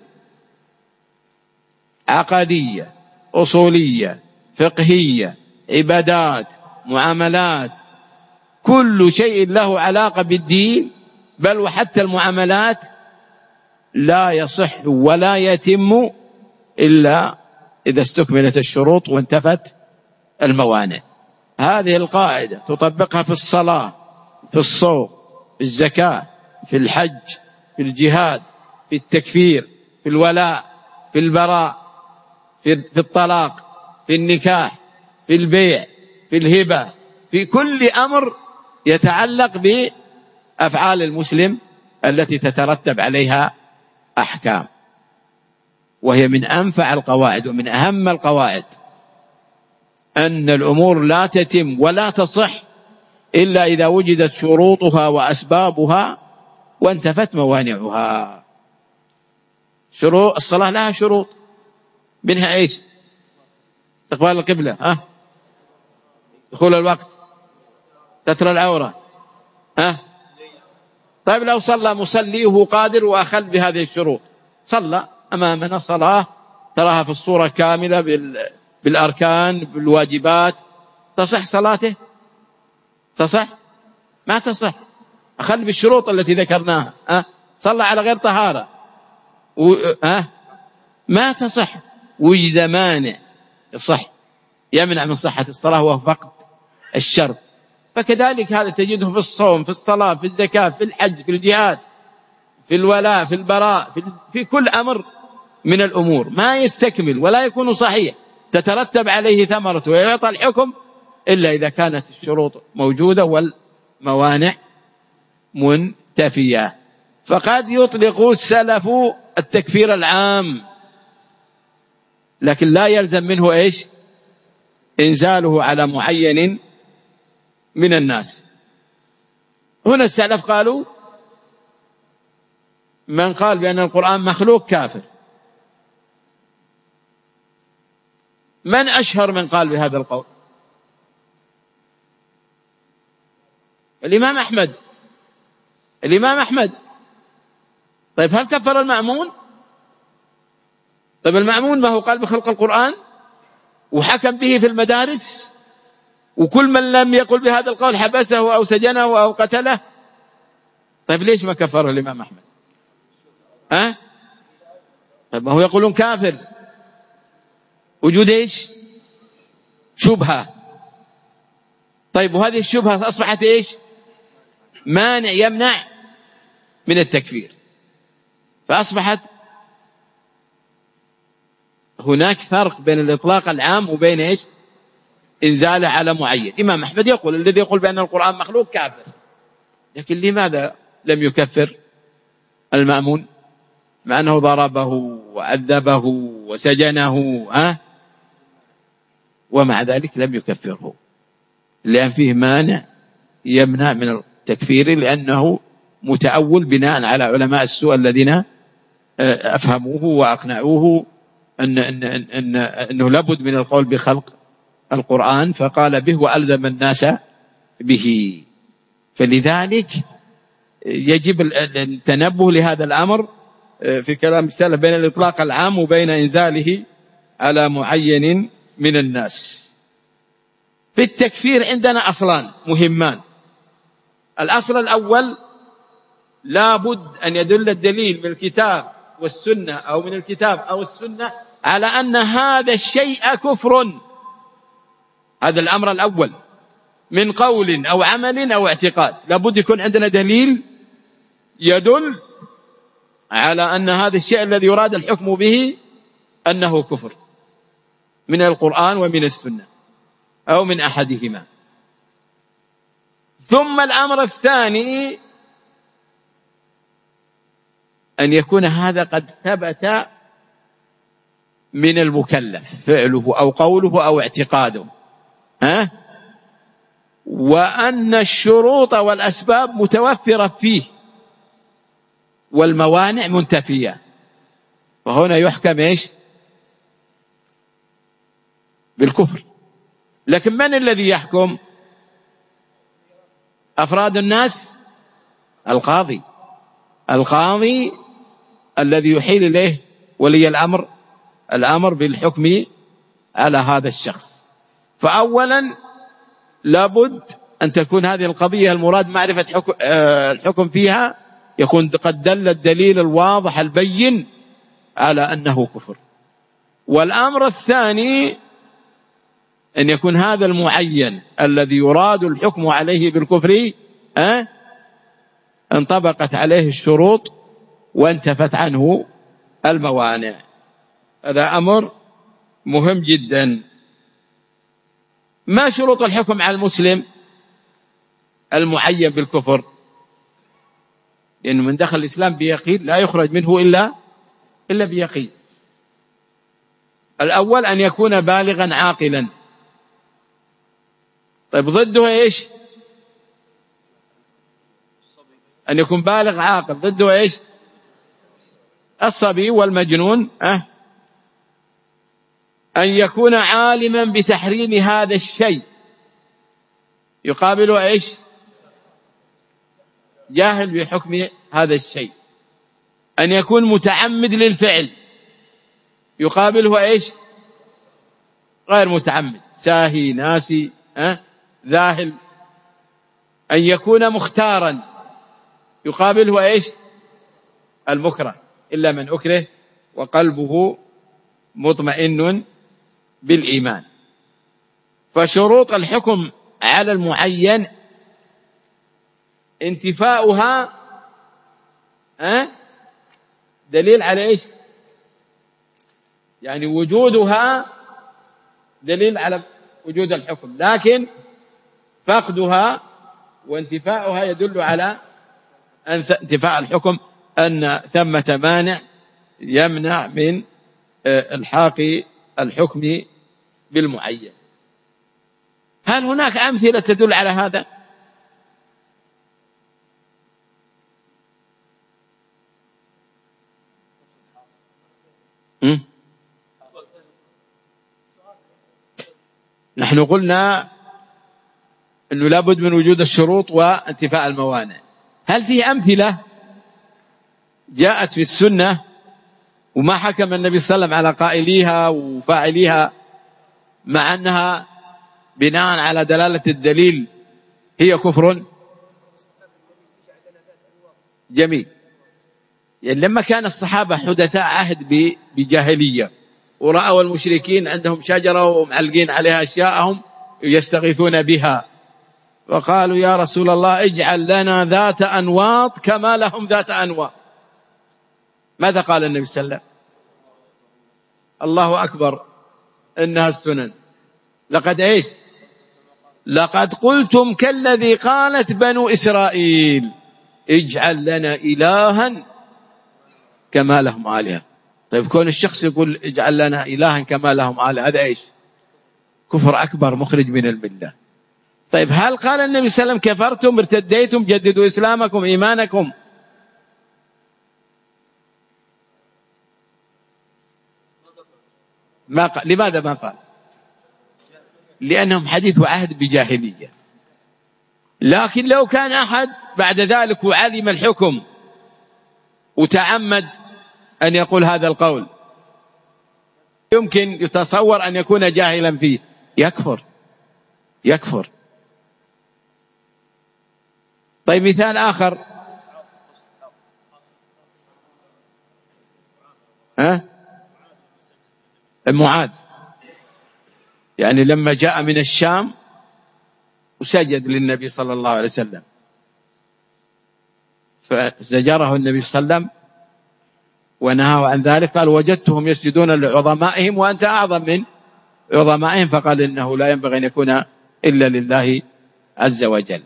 عقدية، أصولية، فقهية، عبادات، معاملات، كل شيء له علاقة بالدين، بل وحتى المعاملات لا يصح ولا يتم إلا إذا استكملت الشروط وانتفت الموانع. هذه القاعدة تطبقها في الصلاة، في الصوم، في الزكاة، في الحج، في الجهاد، في التكفير، في الولاء، في البراء، في الطلاق، في النكاح، في البيع، في الهبة، في كل أمر يتعلق بأفعال المسلم التي تترتب عليها أحكام. وهي من أنفع القواعد ومن أهم القواعد أن الأمور لا تتم ولا تصح إلا إذا وجدت شروطها وأسبابها وانتفت موانعها. شروط الصلاة لها شروط، منها إيش؟ استقبال القبلة، دخول الوقت، ستر العورة، طيب لو صلى مصلي وهو قادر وأخل بهذه الشروط، صلى أمامنا صلاة تراها في الصورة كاملة بالأركان بالواجبات، تصح صلاته؟ تصح؟ ما تصح. أخل بالشروط التي ذكرناها، صلى على غير طهارة، ما تصح. وجد مانع يصح يمنع من صحة الصلاة وهو فقد الشرط. فكذلك هذا تجده في الصوم، في الصلاة، في الزكاة، في الحج، في الجهاد، في الولاء، في البراء، في كل أمر من الأمور ما يستكمل ولا يكون صحيح تترتب عليه ثمرة ويعطى الحكم إلا إذا كانت الشروط موجودة والموانع منتفية. فقد يطلق السلف التكفير العام، لكن لا يلزم منه إيش؟ إنزاله على معين من الناس. هنا السلف قالوا: من قال بأن القرآن مخلوق كافر، من أشهر من قال بهذا القول؟ الإمام أحمد. الإمام أحمد. طيب هل كفر المأمون؟ طيب المأمون ما هو قال بخلق القرآن وحكم به في المدارس، وكل من لم يقل بهذا القول حبسه أو سجنه أو قتله. طيب ليش ما كفره الإمام أحمد؟ طيب ما هو يقولون كافر، وجود إيش؟ شبهة. طيب وهذه الشبهة أصبحت إيش؟ مانع يمنع من التكفير. فأصبحت هناك فرق بين الإطلاق العام وبين إيش؟ إنزاله على معين. إمام أحمد يقول الذي يقول بأن القرآن مخلوق كافر، لكن لماذا لم يكفر المأمون مع أنه ضربه وعذبه وسجنه ومع ذلك لم يكفره؟ لأن فيه مانع يمنع من التكفير، لأنه متأول بناء على علماء السوء الذين أفهموه وأقنعوه أنه لابد من القول بخلق القرآن، فقال به وألزم الناس به. فلذلك يجب التنبه لهذا الأمر في كلام السلف بين الإطلاق العام وبين إنزاله على معين من الناس. في التكفير عندنا أصلان مهمان. الأصل الأول لابد أن يدل الدليل من الكتاب والسنة أو من الكتاب أو السنة على أن هذا الشيء كفر. هذا الأمر الأول، من قول أو عمل أو اعتقاد، لابد يكون عندنا دليل يدل على أن هذا الشيء الذي يراد الحكم به أنه كفر، من القرآن ومن السنة أو من أحدهما. ثم الأمر الثاني أن يكون هذا قد ثبت من المكلف فعله أو قوله أو اعتقاده، وأن الشروط والأسباب متوفرة فيه والموانع منتفية. فهنا يحكم إيش؟ بالكفر. لكن من الذي يحكم؟ أفراد الناس؟ القاضي. القاضي الذي يحيل إليه ولي الأمر بالحكم على هذا الشخص. فأولا لابد أن تكون هذه القضية المراد معرفة الحكم فيها يكون قد دل الدليل الواضح البين على أنه كفر. والأمر الثاني أن يكون هذا المعين الذي يراد الحكم عليه بالكفر انطبقت عليه الشروط وانتفت عنه الموانع. هذا أمر مهم جدا. ما شروط الحكم على المسلم المعين بالكفر؟ لأنه من دخل الإسلام بيقين لا يخرج منه إلا بيقين. الأول أن يكون بالغا عاقلا. طيب ضده إيش؟ أن يكون بالغ عاقل. ضده إيش؟ الصبي والمجنون. أن يكون عالما بتحريم هذا الشيء. يقابله إيش؟ جاهل بحكم هذا الشيء. أن يكون متعمد للفعل. يقابله إيش؟ غير متعمد، ساهي، ناسي، ذاهل. أن يكون مختارا. يقابله إيش؟ المكره، إلا من أكره وقلبه مطمئن بالإيمان. فشروط الحكم على المعين انتفاؤها دليل على إيش؟ يعني وجودها دليل على وجود الحكم، لكن فقدها وانتفاؤها يدل على أن انتفاء الحكم أن ثمة مانع يمنع من الحاق الحكم بالمعين. هل هناك أمثلة تدل على هذا؟ نحن قلنا أنه لابد من وجود الشروط وانتفاء الموانع. هل في أمثلة جاءت في السنة وما حكم النبي صلى الله عليه وسلم على قائليها وفاعليها مع أنها بناء على دلالة الدليل هي كفر؟ جميل. يعني لما كان الصحابة حدثاء عهد بجاهلية ورأوا المشركين عندهم شجرة ومعلقين عليها أشياءهم يستغيثون بها، وقالوا يا رسول الله اجعل لنا ذات أنواط كما لهم ذات أنواط. ماذا قال النبي صلى الله عليه وسلم؟ الله أكبر، إنها السنن. لقد إيش؟ لقد قلتم كالذي قالت بنو إسرائيل اجعل لنا إلها كما لهم آلهة. طيب كون الشخص يقول اجعل لنا إلها كما لهم آلهة، هذا إيش؟ كفر أكبر مخرج من الملة. طيب هل قال النبي صلى الله عليه وسلم كفرتم ارتديتم جددوا إسلامكم إيمانكم؟ ما قال. لماذا ما قال؟ لأنهم حديث عهد بجاهلية. لكن لو كان أحد بعد ذلك وعلم الحكم وتعمد أن يقول هذا القول، يمكن يتصور أن يكون جاهلا فيه، يكفر. طيب مثال آخر، معاذ، يعني لما جاء من الشام وسجد للنبي صلى الله عليه وسلم فزجره النبي صلى الله عليه وسلم ونهاه عن ذلك، قال وجدتهم يسجدون لعظمائهم وأنت أعظم من عظمائهم، فقال إنه لا ينبغي أن يكون إلا لله عز وجل.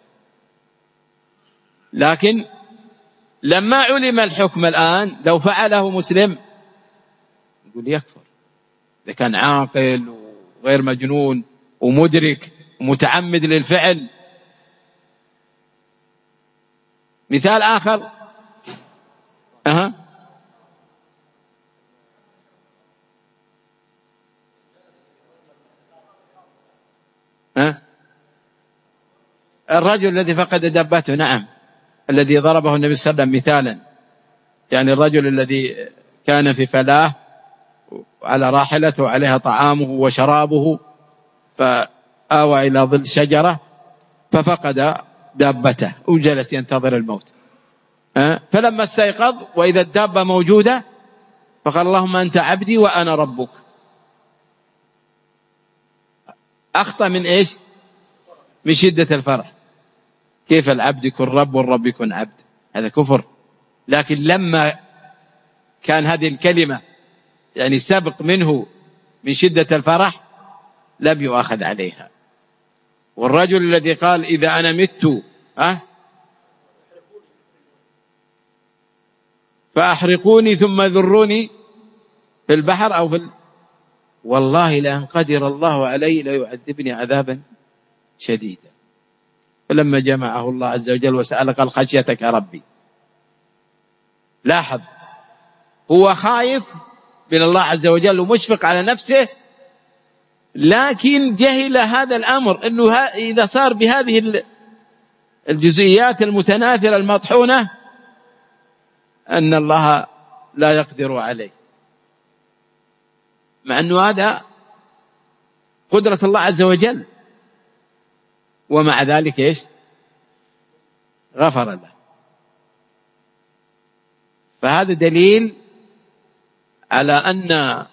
لكن لما علم الحكم الآن لو فعله مسلم يقول يكفر، إذا كان عاقل وغير مجنون ومدرك ومتعمد للفعل. مثال آخر، الرجل الذي فقد دابته، نعم، الذي ضربه النبي صلى الله عليه وسلم مثالا، يعني الرجل الذي كان في فلاة على راحلته وعليها طعامه وشرابه فآوى إلى ظل شجرة ففقد دابته وجلس ينتظر الموت، فلما استيقظ وإذا الدابة موجودة فقال اللهم أنت عبدي وأنا ربك. أخطأ من إيش؟ من شدة الفرح. كيف العبد يكون رب والرب يكون عبد؟ هذا كفر. لكن لما كان هذه الكلمة يعني سبق منه من شدة الفرح لم يؤاخذ عليها. والرجل الذي قال إذا أنا مت فأحرقوني ثم ذروني في البحر أو والله لأن قدر الله علي ليعذبني عذابا شديدا. فلما جمعه الله عز وجل وسأل قال خشيتك ربي. لاحظ، هو خايف من الله عز وجل ومشفق على نفسه، لكن جهل هذا الأمر أنه إذا صار بهذه الجزئيات المتناثرة المطحونة أن الله لا يقدر عليه، مع أنه هذا قدرة الله عز وجل، ومع ذلك إيش؟ غفر له. فهذا دليل على أن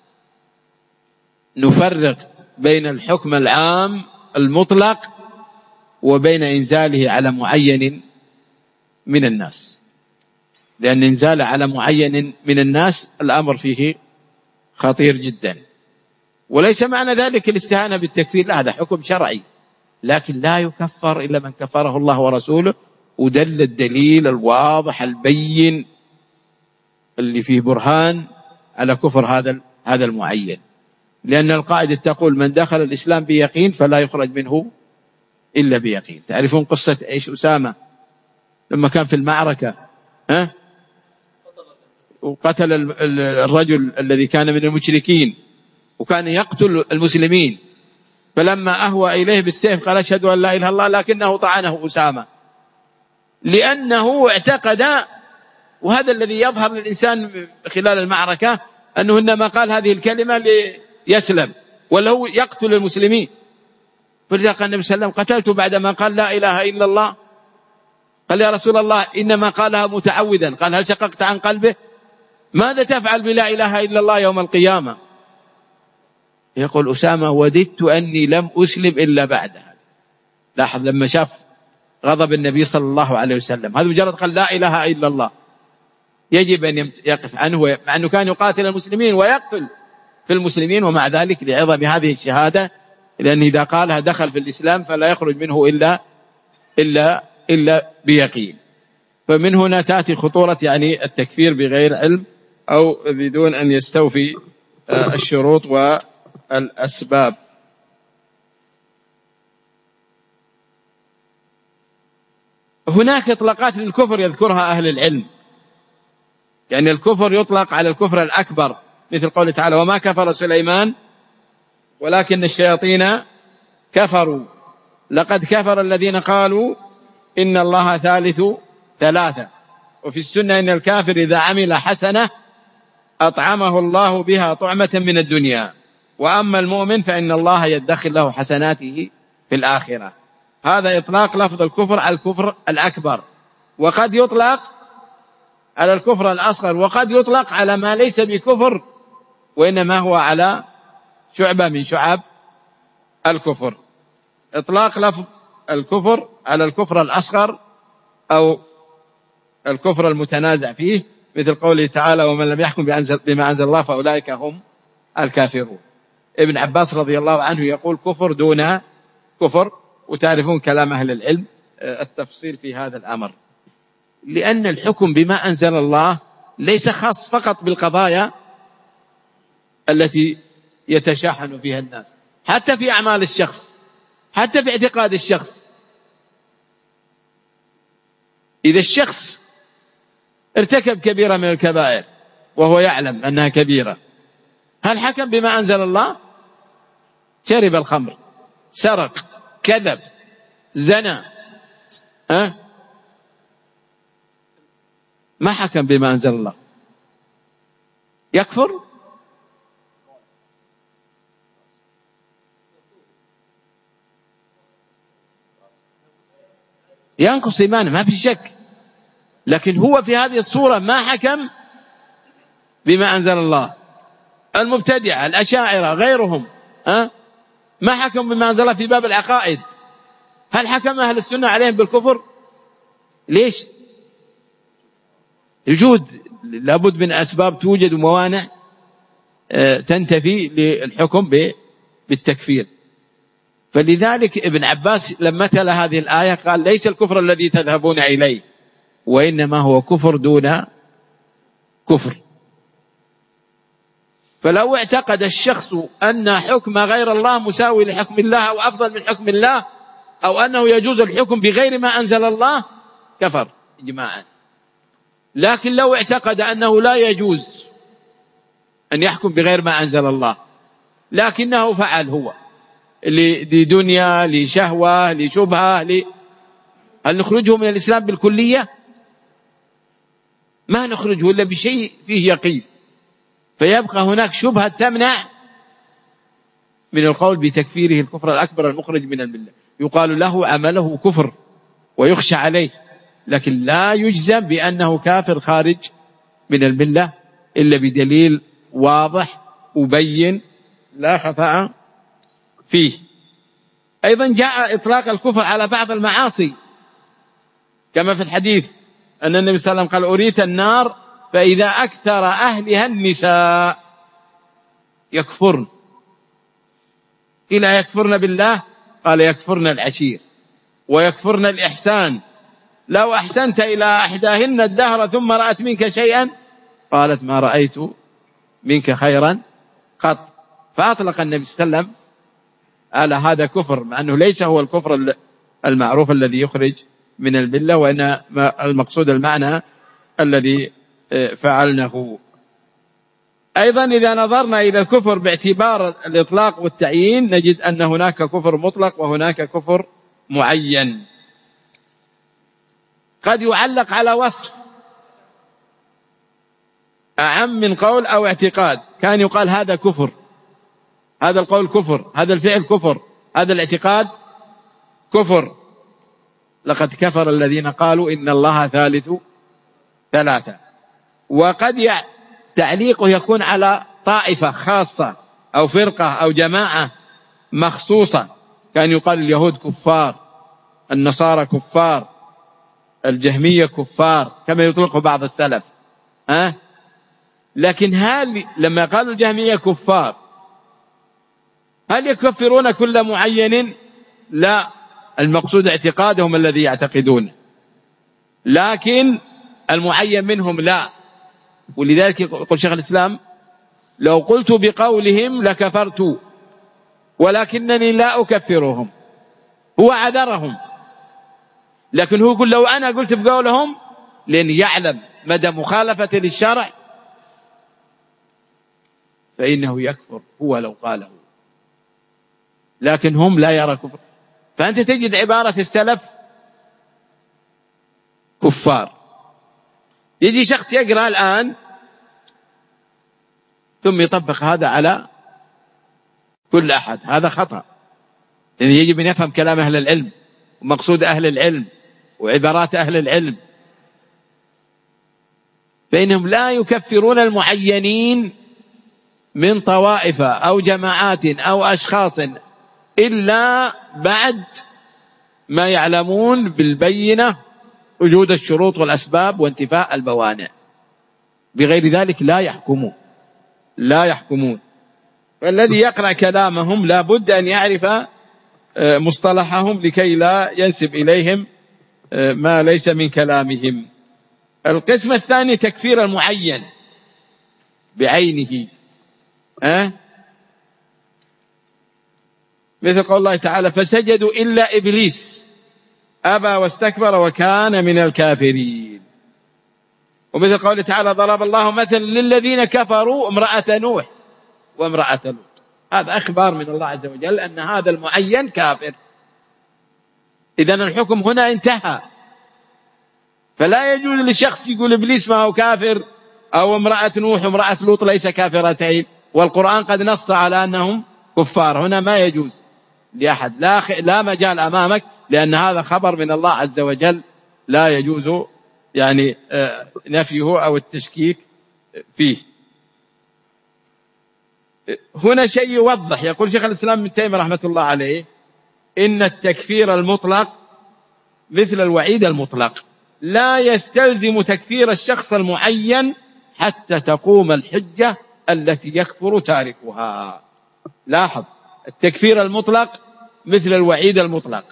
نفرق بين الحكم العام المطلق وبين إنزاله على معين من الناس، لأن إنزال على معين من الناس الأمر فيه خطير جدا. وليس معنى ذلك الاستهانة بالتكفير، لا، هذا حكم شرعي، لكن لا يكفر إلا من كفره الله ورسوله، ودل الدليل الواضح البين اللي فيه برهان على كفر هذا المعين. لأن القاعدة تقول من دخل الإسلام بيقين فلا يخرج منه إلا بيقين. تعرفون قصة إيش أسامة لما كان في المعركة وقتل الرجل الذي كان من المشركين وكان يقتل المسلمين، فلما أهوى إليه بالسيف قال أشهد أن لا إله إلا الله، لكنه طعنه أسامة لأنه اعتقد، وهذا الذي يظهر للإنسان خلال المعركة، أنه إنما قال هذه الكلمة ليسلم ولا هو يقتل المسلمين. فلذا قال النبي صلى الله عليه وسلم قتلته بعدما قال لا إله إلا الله. قال يا رسول الله إنما قالها متعوذا. قال هل شققت عن قلبه؟ ماذا تفعل بلا إله إلا الله يوم القيامة؟ يقول أسامة وددت أني لم أسلم إلا بعدها. لاحظ لما شاف غضب النبي صلى الله عليه وسلم، هذا مجرد قال لا إله إلا الله يجب أن يقف عنه، مع أنه كان يقاتل المسلمين ويقتل في المسلمين، ومع ذلك لعظم هذه الشهادة، لأن إذا قالها دخل في الإسلام فلا يخرج منه إلا بيقين. فمن هنا تأتي خطورة يعني التكفير بغير علم أو بدون أن يستوفي الشروط والأسباب. هناك إطلاقات للكفر يذكرها أهل العلم، يعني الكفر يطلق على الكفر الأكبر، مثل قوله تعالى وما كفر سليمان ولكن الشياطين كفروا لقد كفر الذين قالوا إن الله ثالث ثلاثة. وفي السنة إن الكافر إذا عمل حسنة أطعمه الله بها طعمة من الدنيا، وأما المؤمن فإن الله يدخل له حسناته في الآخرة. هذا إطلاق لفظ الكفر على الكفر الأكبر، وقد يطلق على الكفر الأصغر، وقد يطلق على ما ليس بكفر وإنما هو على شعبة من شعب الكفر. إطلاق لفظ الكفر على الكفر الأصغر أو الكفر المتنازع فيه، مثل قوله تعالى ومن لم يحكم بما أنزل الله فأولئك هم الكافرون. ابن عباس رضي الله عنه يقول كفر دون كفر، وتعرفون كلام أهل العلم التفصيل في هذا الأمر، لأن الحكم بما أنزل الله ليس خاص فقط بالقضايا التي يتشاحن فيها الناس، حتى في أعمال الشخص، حتى في اعتقاد الشخص. إذا الشخص ارتكب كبيرة من الكبائر وهو يعلم أنها كبيرة، هل حكم بما أنزل الله؟ شرب الخمر، سرق، كذب، زنى، ما حكم بما أنزل الله، يكفر؟ ينقص إيمانه ما في شك، لكن هو في هذه الصورة ما حكم بما أنزل الله. المبتدعة الأشاعرة غيرهم ما حكم بما أنزل الله في باب العقائد. هل حكم أهل السنة عليهم بالكفر؟ ليش؟ يوجد لابد من أسباب توجد وموانع تنتفي للحكم بالتكفير. فلذلك ابن عباس لما تلا هذه الآية قال ليس الكفر الذي تذهبون إليه، وإنما هو كفر دون كفر. فلو اعتقد الشخص أن حكم غير الله مساوي لحكم الله أو أفضل من حكم الله، أو أنه يجوز الحكم بغير ما أنزل الله، كفر إجماعا. لكن لو اعتقد أنه لا يجوز أن يحكم بغير ما أنزل الله، لكنه فعل هو لدنيا، لشهوة، لشبهة، هل نخرجه من الإسلام بالكلية؟ ما نخرجه إلا بشيء فيه يقين، فيبقى هناك شبهة تمنع من القول بتكفيره الكفر الأكبر المخرج من الملة. يقال له عمله كفر ويخشى عليه، لكن لا يجزم بأنه كافر خارج من الملة إلا بدليل واضح مبين لا خفاء فيه. أيضا جاء إطلاق الكفر على بعض المعاصي، كما في الحديث أن النبي صلى الله عليه وسلم قال أريت النار فإذا أكثر أهلها النساء يكفرن. إلا يكفرن بالله؟ قال يكفرن العشير ويكفرن الإحسان. لو أحسنت إلى إحداهن الدهر ثم رأت منك شيئا قالت ما رأيت منك خيرا قط. فأطلق النبي صلى الله عليه وسلم على هذا كفر، مع أنه ليس هو الكفر المعروف الذي يخرج من الملة، وإن المقصود المعنى الذي فعلنه. أيضا إذا نظرنا إلى الكفر باعتبار الإطلاق والتعيين نجد أن هناك كفر مطلق وهناك كفر معين. قد يعلق على وصف أعم من قول أو اعتقاد، كان يقال هذا كفر، هذا القول كفر، هذا الفعل كفر، هذا الاعتقاد كفر. لقد كفر الذين قالوا إن الله ثالث ثلاثة. وقد تعليقه يكون على طائفة خاصة أو فرقة أو جماعة مخصوصة، كان يقال اليهود كفار، النصارى كفار، الجهمية كفار كما يطلق بعض السلف. لكن هل لما قالوا الجهمية كفار هل يكفرون كل معين؟ لا، المقصود اعتقادهم الذي يعتقدونه، لكن المعين منهم لا. ولذلك يقول شيخ الإسلام لو قلت بقولهم لكفرت ولكنني لا أكفرهم. هو عذرهم، لكن هو يقول لو أنا قلت بقولهم لأن يعلم مدى مخالفة للشرع فإنه يكفر هو لو قاله، لكن هم لا يرى كفر. فأنت تجد عبارة السلف كفار. يجي شخص يقرأ الآن ثم يطبق هذا على كل أحد، هذا خطأ. يعني يجب أن يفهم كلام أهل العلم ومقصود أهل العلم وعبارات أهل العلم، فإنهم لا يكفرون المعينين من طوائف أو جماعات أو أشخاص إلا بعد ما يعلمون بالبينة وجود الشروط والأسباب وانتفاء الموانع، بغير ذلك لا يحكمون. فالذي يقرأ كلامهم لا بد أن يعرف مصطلحهم لكي لا ينسب إليهم ما ليس من كلامهم. القسم الثاني تكفير المعين بعينه، مثل قول الله تعالى فسجدوا إلا إبليس أبى واستكبر وكان من الكافرين. ومثل قوله تعالى ضرب الله مثلا للذين كفروا امرأة نوح وامرأة لوط. هذا أخبار من الله عز وجل أن هذا المعين كافر. إذن الحكم هنا انتهى، فلا يجوز للشخص يقول إبليس ما هو كافر أو امرأة نوح وامرأة لوط ليس كافرتين، والقرآن قد نص على أنهم كفار. هنا ما يجوز لأحد، لا مجال أمامك، لأن هذا خبر من الله عز وجل لا يجوز يعني نفيه أو التشكيك فيه. هنا شيء يوضح، يقول شيخ الإسلام ابن تيمية رحمة الله عليه إن التكفير المطلق مثل الوعيد المطلق لا يستلزم تكفير الشخص المعين حتى تقوم الحجة التي يكفر تاركها. لاحظ، التكفير المطلق مثل الوعيد المطلق،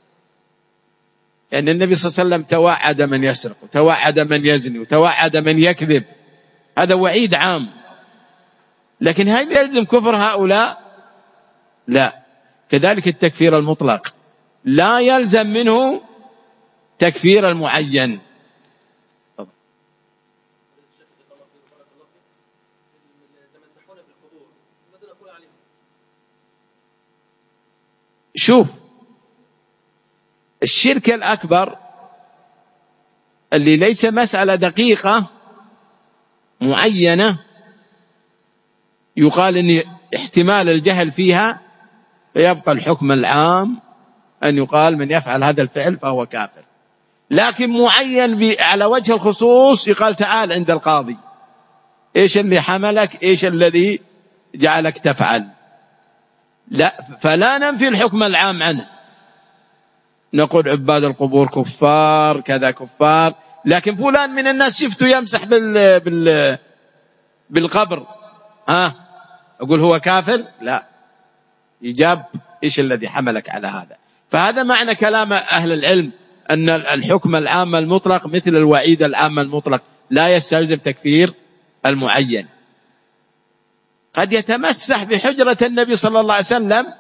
يعني النبي صلى الله عليه وسلم توعد من يسرق وتوعد من يزني وتوعد من يكذب، هذا وعيد عام، لكن هل يلزم كفر هؤلاء؟ لا. كذلك التكفير المطلق لا يلزم منه تكفير المعين. شوف، الشرك الأكبر اللي ليس مسألة دقيقة معينة يقال إن احتمال الجهل فيها فيبقى الحكم العام أن يقال من يفعل هذا الفعل فهو كافر. لكن معين على وجه الخصوص يقال تعال عند القاضي، إيش اللي حملك، إيش الذي جعلك تفعل؟ لا، فلا ننفي الحكم العام عنه، نقول عباد القبور كفار كذا كفار، لكن فلان من الناس شفته يمسح بالقبر أقول هو كافر؟ لا، يجاب إيش الذي حملك على هذا. فهذا معنى كلام أهل العلم أن الحكم العام المطلق مثل الوعيد العام المطلق لا يستلزم تكفير المعين. قد يتمسح بحجرة النبي صلى الله عليه وسلم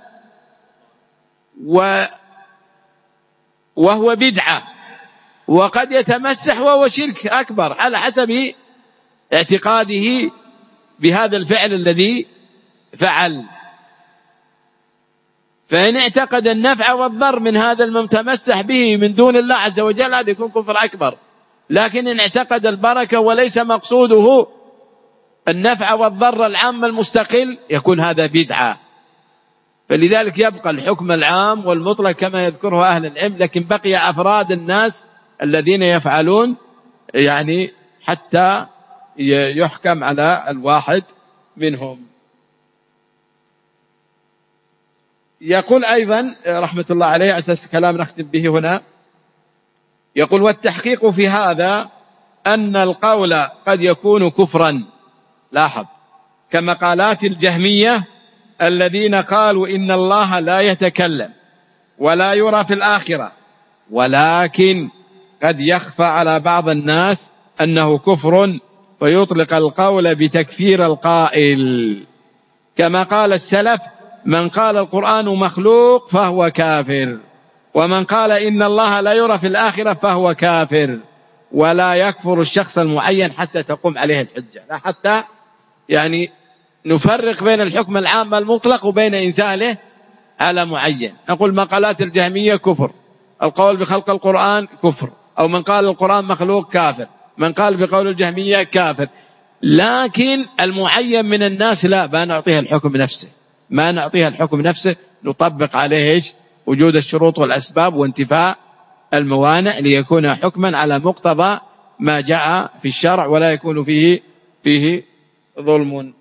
وهو بدعة، وقد يتمسح وهو شرك أكبر على حسب اعتقاده بهذا الفعل الذي فعل. فإن اعتقد النفع والضر من هذا المتمسح به من دون الله عز وجل هذا يكون كفر أكبر. لكن إن اعتقد البركة وليس مقصوده النفع والضر العام المستقل يكون هذا بدعة. فلذلك يبقى الحكم العام والمطلق كما يذكره أهل العلم، لكن بقي أفراد الناس الذين يفعلون يعني حتى يحكم على الواحد منهم. يقول أيضا رحمة الله عليه أساس كلام نختم به هنا، يقول والتحقيق في هذا أن القول قد يكون كفرا. لاحظ كمقالات الجهمية الذين قالوا إن الله لا يتكلم ولا يرى في الآخرة، ولكن قد يخفى على بعض الناس أنه كفر فيطلق القول بتكفير القائل، كما قال السلف من قال القرآن مخلوق فهو كافر، ومن قال إن الله لا يرى في الآخرة فهو كافر، ولا يكفر الشخص المعين حتى تقوم عليه الحجة. لا حتى يعني نفرق بين الحكم العام المطلق وبين إنزاله على معين. نقول مقالات الجهمية كفر، القول بخلق القرآن كفر، أو من قال القرآن مخلوق كافر، من قال بقول الجهمية كافر. لكن المعين من الناس لا، ما نعطيها الحكم نفسه، ما نعطيها الحكم نفسه، نطبق عليه إيش؟ وجود الشروط والأسباب وانتفاء الموانع ليكون حكما على مقتضى ما جاء في الشرع ولا يكون فيه ظلم.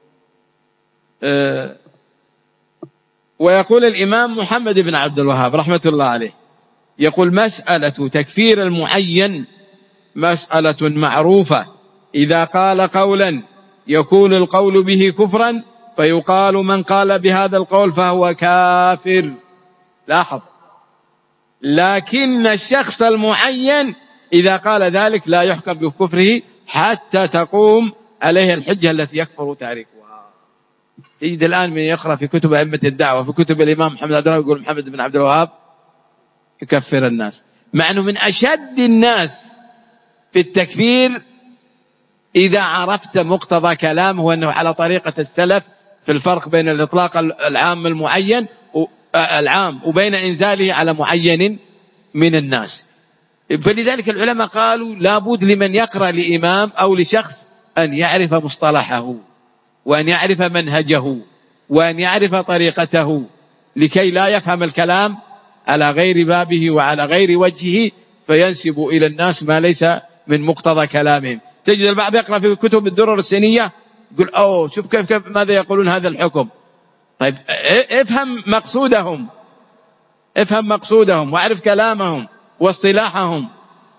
ويقول الإمام محمد بن عبد الوهاب رحمة الله عليه، يقول مسألة تكفير المعين مسألة معروفة، إذا قال قولا يكون القول به كفرا فيقال من قال بهذا القول فهو كافر. لاحظ، لكن الشخص المعين إذا قال ذلك لا يحكم بكفره حتى تقوم عليه الحجة التي يكفر تاركها. تجد الآن من يقرأ في كتب أئمة الدعوة في كتب الإمام محمد عبد الوهاب يقول محمد بن عبد الوهاب يكفر الناس، مع أنه من أشد الناس في التكفير إذا عرفت مقتضى كلامه وأنه على طريقة السلف في الفرق بين الإطلاق العام المعين العام وبين إنزاله على معين من الناس. فلذلك العلماء قالوا لابد لمن يقرأ لإمام أو لشخص أن يعرف مصطلحه وأن يعرف منهجه وأن يعرف طريقته لكي لا يفهم الكلام على غير بابه وعلى غير وجهه فينسب إلى الناس ما ليس من مقتضى كلامهم. تجد البعض يقرأ في كتب الدرر السنية يقول أوه شوف كيف ماذا يقولون هذا الحكم. طيب افهم مقصودهم، افهم مقصودهم واعرف كلامهم واصطلاحهم.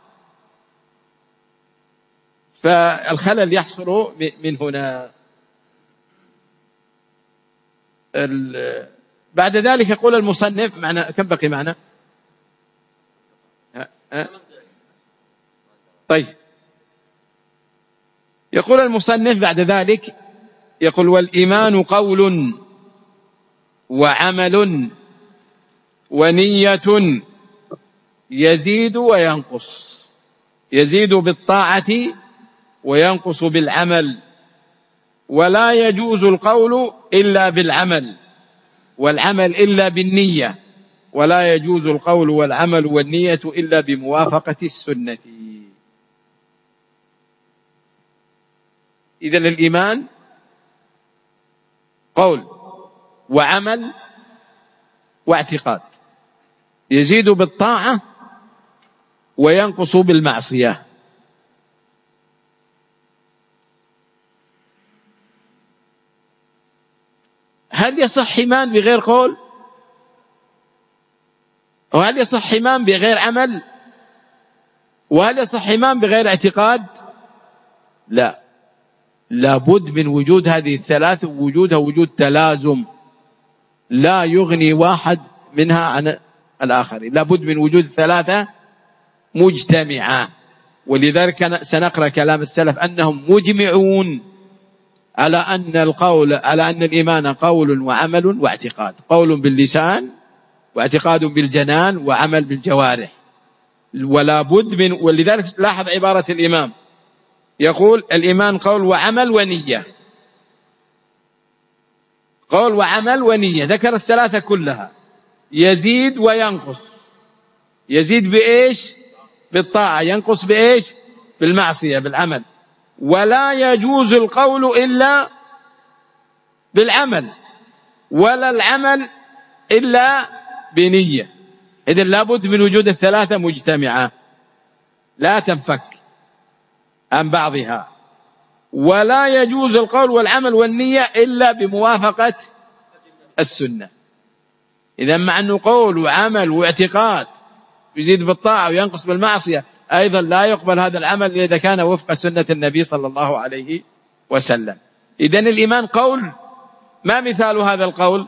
فالخلل يحصل من هنا. بعد ذلك يقول المصنف معنا كم بقي معنا؟ طيب يقول المصنف بعد ذلك يقول والإيمان قول وعمل ونية يزيد وينقص، يزيد بالطاعة وينقص بالعمل، ولا يجوز القول إلا بالعمل والعمل إلا بالنية، ولا يجوز القول والعمل والنية إلا بموافقة السنة. إذن الإيمان قول وعمل واعتقاد، يزيد بالطاعة وينقص بالمعصية. هل يصح إيمان بغير قول؟ وهل يصح إيمان بغير عمل؟ وهل يصح إيمان بغير اعتقاد؟ لا، لابد من وجود هذه الثلاث، ووجودها وجود تلازم لا يغني واحد منها عن الآخر، لابد من وجود ثلاثة مجتمعة. ولذلك سنقرأ كلام السلف أنهم مجمعون على أن الإيمان قول وعمل واعتقاد، قول باللسان واعتقاد بالجنان وعمل بالجوارح. ولا بد من، ولذلك لاحظ عبارة الإمام يقول الإيمان قول وعمل ونية. قول وعمل ونية، ذكر الثلاثة كلها. يزيد وينقص. يزيد بإيش؟ بالطاعة. ينقص بإيش؟ بالمعصية، بالعمل. ولا يجوز القول إلا بالعمل، ولا العمل إلا بنية. إذن لابد من وجود الثلاثة مجتمعة لا تنفك عن بعضها. ولا يجوز القول والعمل والنية إلا بموافقة السنة. إذا مع أنه قول وعمل واعتقاد يزيد بالطاعة وينقص بالمعصية، أيضا لا يقبل هذا العمل إذا كان وفق سنة النبي صلى الله عليه وسلم. إذن الإيمان قول. ما مثال هذا القول؟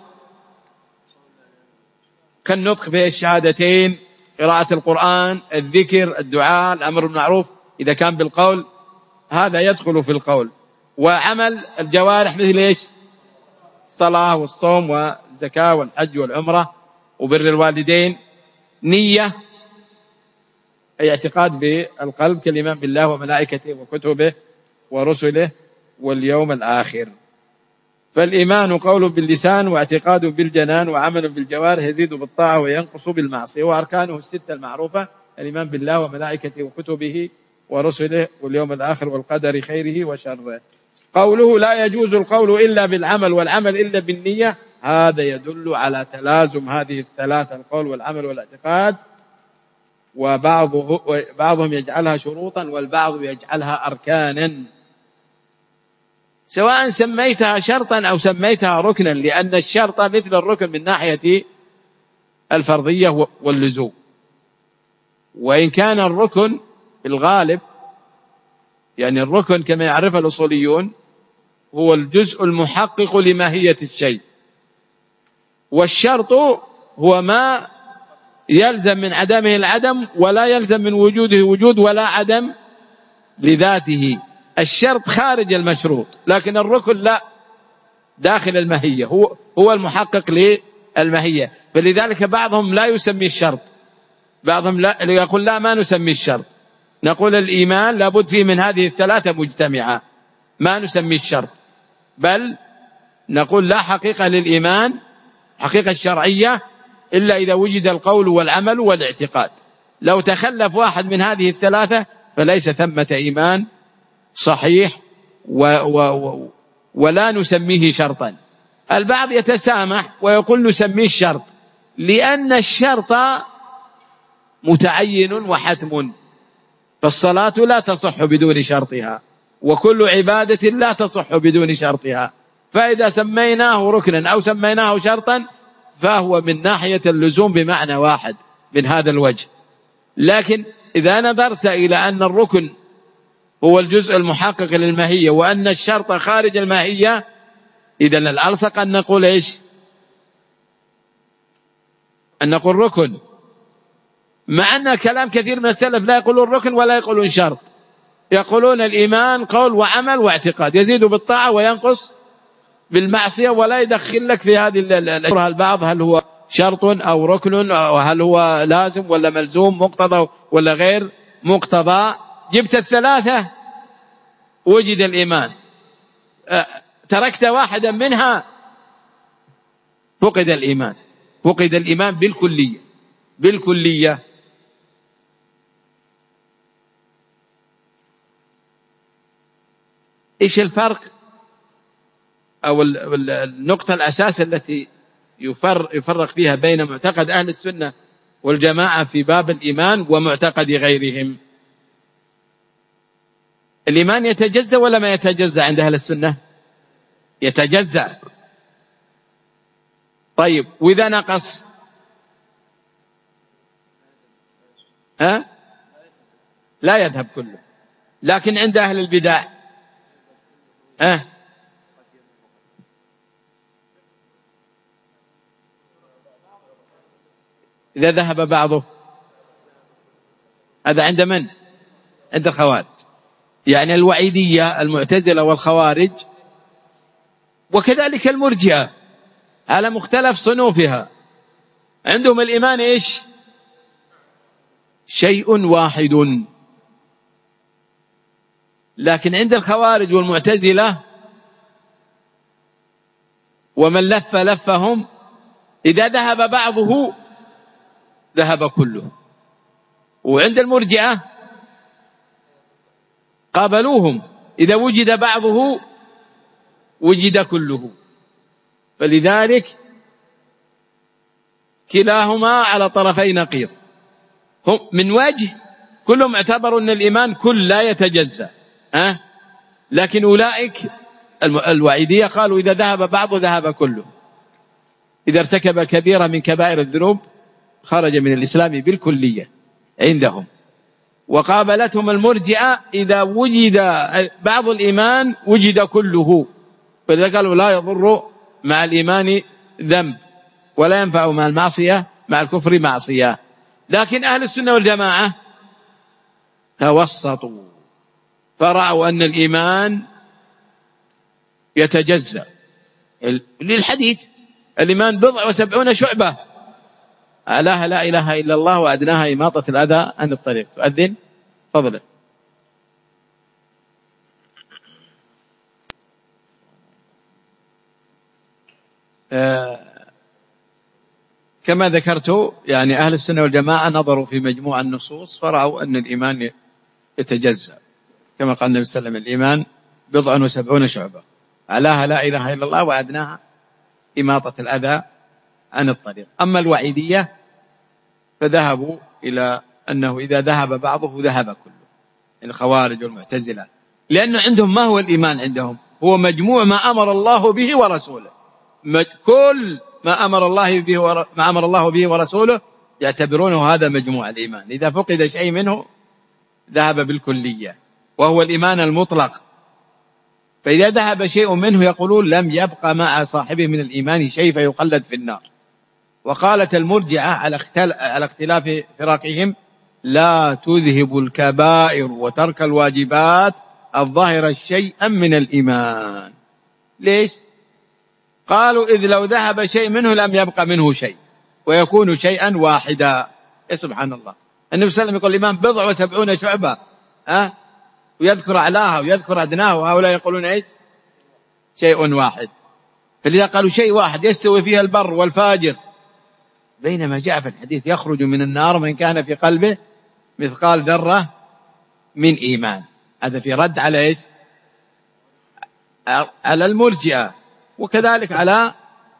كالنطق بالشهادتين، قراءة القرآن، الذكر، الدعاء، الأمر بالمعروف. إذا كان بالقول هذا يدخل في القول. وعمل الجوارح مثل إيش؟ الصلاة والصوم والزكاة والحج والعمرة وبر الوالدين. نية أي اعتقاد بالقلب كالإيمان بالله وملائكته وكتبه ورسله واليوم الآخر. فالإيمان قول باللسان واعتقاد بالجنان وعمل بالجوارح، يزيد بالطاعة وينقص بالمعصية. وأركانه الستة المعروفة: الإيمان بالله وملائكته وكتبه ورسله واليوم الآخر والقدر خيره وشره. قوله لا يجوز القول إلا بالعمل والعمل إلا بالنية، هذا يدل على تلازم هذه الثلاثة: القول والعمل والاعتقاد. وبعضهم يجعلها شروطا والبعض يجعلها أركانا، سواء سميتها شرطا أو سميتها ركنا، لأن الشرط مثل الركن من ناحية الفرضية واللزوم. وإن كان الركن الغالب، يعني الركن كما يعرف الأصوليون هو الجزء المحقق لماهية الشيء، والشرط هو ما يلزم من عدمه العدم ولا يلزم من وجوده وجود ولا عدم لذاته. الشرط خارج المشروط، لكن الركن لا، داخل الماهية، هو المحقق للماهية. فلذلك بعضهم لا يسمي الشرط، بعضهم لا يقول لا ما نسمي الشرط، نقول الإيمان لابد فيه من هذه الثلاثة مجتمعة، ما نسمي الشرط، بل نقول لا حقيقة للإيمان حقيقة الشرعية إلا إذا وجد القول والعمل والاعتقاد. لو تخلف واحد من هذه الثلاثة فليس ثمة إيمان صحيح ولا نسميه شرطا. البعض يتسامح ويقول نسميه الشرط، لأن الشرط متعين وحتم، فالصلاة لا تصح بدون شرطها، وكل عبادة لا تصح بدون شرطها. فإذا سميناه ركنا أو سميناه شرطا فهو من ناحية اللزوم بمعنى واحد من هذا الوجه. لكن إذا نظرت إلى أن الركن هو الجزء المحقق للماهية وأن الشرط خارج الماهية، إذن الألصق أن نقول إيش؟ أن نقول ركن، مع أن كلام كثير من السلف لا يقولون ركن ولا يقولون شرط، يقولون الإيمان قول وعمل واعتقاد، يزيد بالطاعة وينقص بالمعصية، ولا يدخل لك في هذه البعض هل هو شرط أو ركن، أو هل هو لازم ولا ملزوم، مقتضى ولا غير مقتضى. جبت الثلاثة وجد الإيمان، تركت واحدا منها فقد الإيمان، فقد الإيمان بالكلية. إيش الفرق أو النقطة الأساس التي يفرق فيها بين معتقد أهل السنة والجماعة في باب الإيمان ومعتقد غيرهم؟ الإيمان يتجزأ ولا ما يتجزأ عند أهل السنة؟ يتجزأ. طيب وإذا نقص لا يذهب كله. لكن عند أهل البدع إذا ذهب بعضه، هذا عند من؟ عند الخوارج، يعني الوعيدية المعتزلة والخوارج، وكذلك المرجئة على مختلف صنوفها. عندهم الإيمان إيش؟ شيء واحد. لكن عند الخوارج والمعتزلة ومن لف لفهم إذا ذهب بعضه ذهب كله. وعند المرجئة قابلوهم، إذا وجد بعضه وجد كله. فلذلك كلاهما على طرفي نقيض. هم من وجه كلهم اعتبروا أن الإيمان كل لا يتجزأ، لكن أولئك الوعيدية قالوا إذا ذهب بعضه ذهب كله. إذا ارتكب كبيرة من كبائر الذنوب خرج من الإسلام بالكلية عندهم. وقابلتهم المرجئة إذا وجد بعض الإيمان وجد كله، فلذلك قالوا لا يضر مع الإيمان ذنب ولا ينفع مع المعصية مع الكفر معصية. لكن أهل السنة والجماعة توسطوا فرأوا أن الإيمان يتجزأ. للحديث الإيمان 70 شعبة، أعلاها لا إله إلا الله وأدناها إماطة الأذى عن الطريق. تؤذن فضلا. كما ذكرت يعني أهل السنة والجماعة نظروا في مجموع النصوص فرأوا أن الإيمان يتجزأ، كما قال النبي صلى الله عليه وسلم الإيمان 70 شعبة، أعلاها لا إله إلا الله وأدناها إماطة الأذى عن الطريق. أما الوعيدية فذهبوا إلى أنه إذا ذهب بعضه ذهب كله، الخوارج والمعتزلة، لأنه عندهم ما هو الإيمان؟ عندهم هو مجموع ما أمر الله به ورسوله. كل ما أمر الله به ورسوله يعتبرونه هذا مجموع الإيمان. إذا فقد شيء منه ذهب بالكلية، وهو الإيمان المطلق. فإذا ذهب شيء منه يقولون لم يبقى مع صاحبه من الإيمان شيء فيقلد في النار. وقالت المرجعة على اختلاف فراقهم لا تذهب الكبائر وترك الواجبات الظاهرة شيئا من الإيمان. ليش؟ قالوا إذ لو ذهب شيء منه لم يبقى منه شيء ويكون شيئا واحدا. يا سبحان الله، النبي صلى الله عليه وسلم يقول الإيمان 70 شعبة، ويذكر أعلاها ويذكر أدناها، وهؤلاء يقولون إيش؟ شيء واحد. فلذا قالوا شيء واحد يستوي فيها البر والفاجر، بينما جاء في الحديث يخرج من النار من كان في قلبه مثقال ذرة من إيمان. هذا في رد على إيش؟ على المرجئة، وكذلك على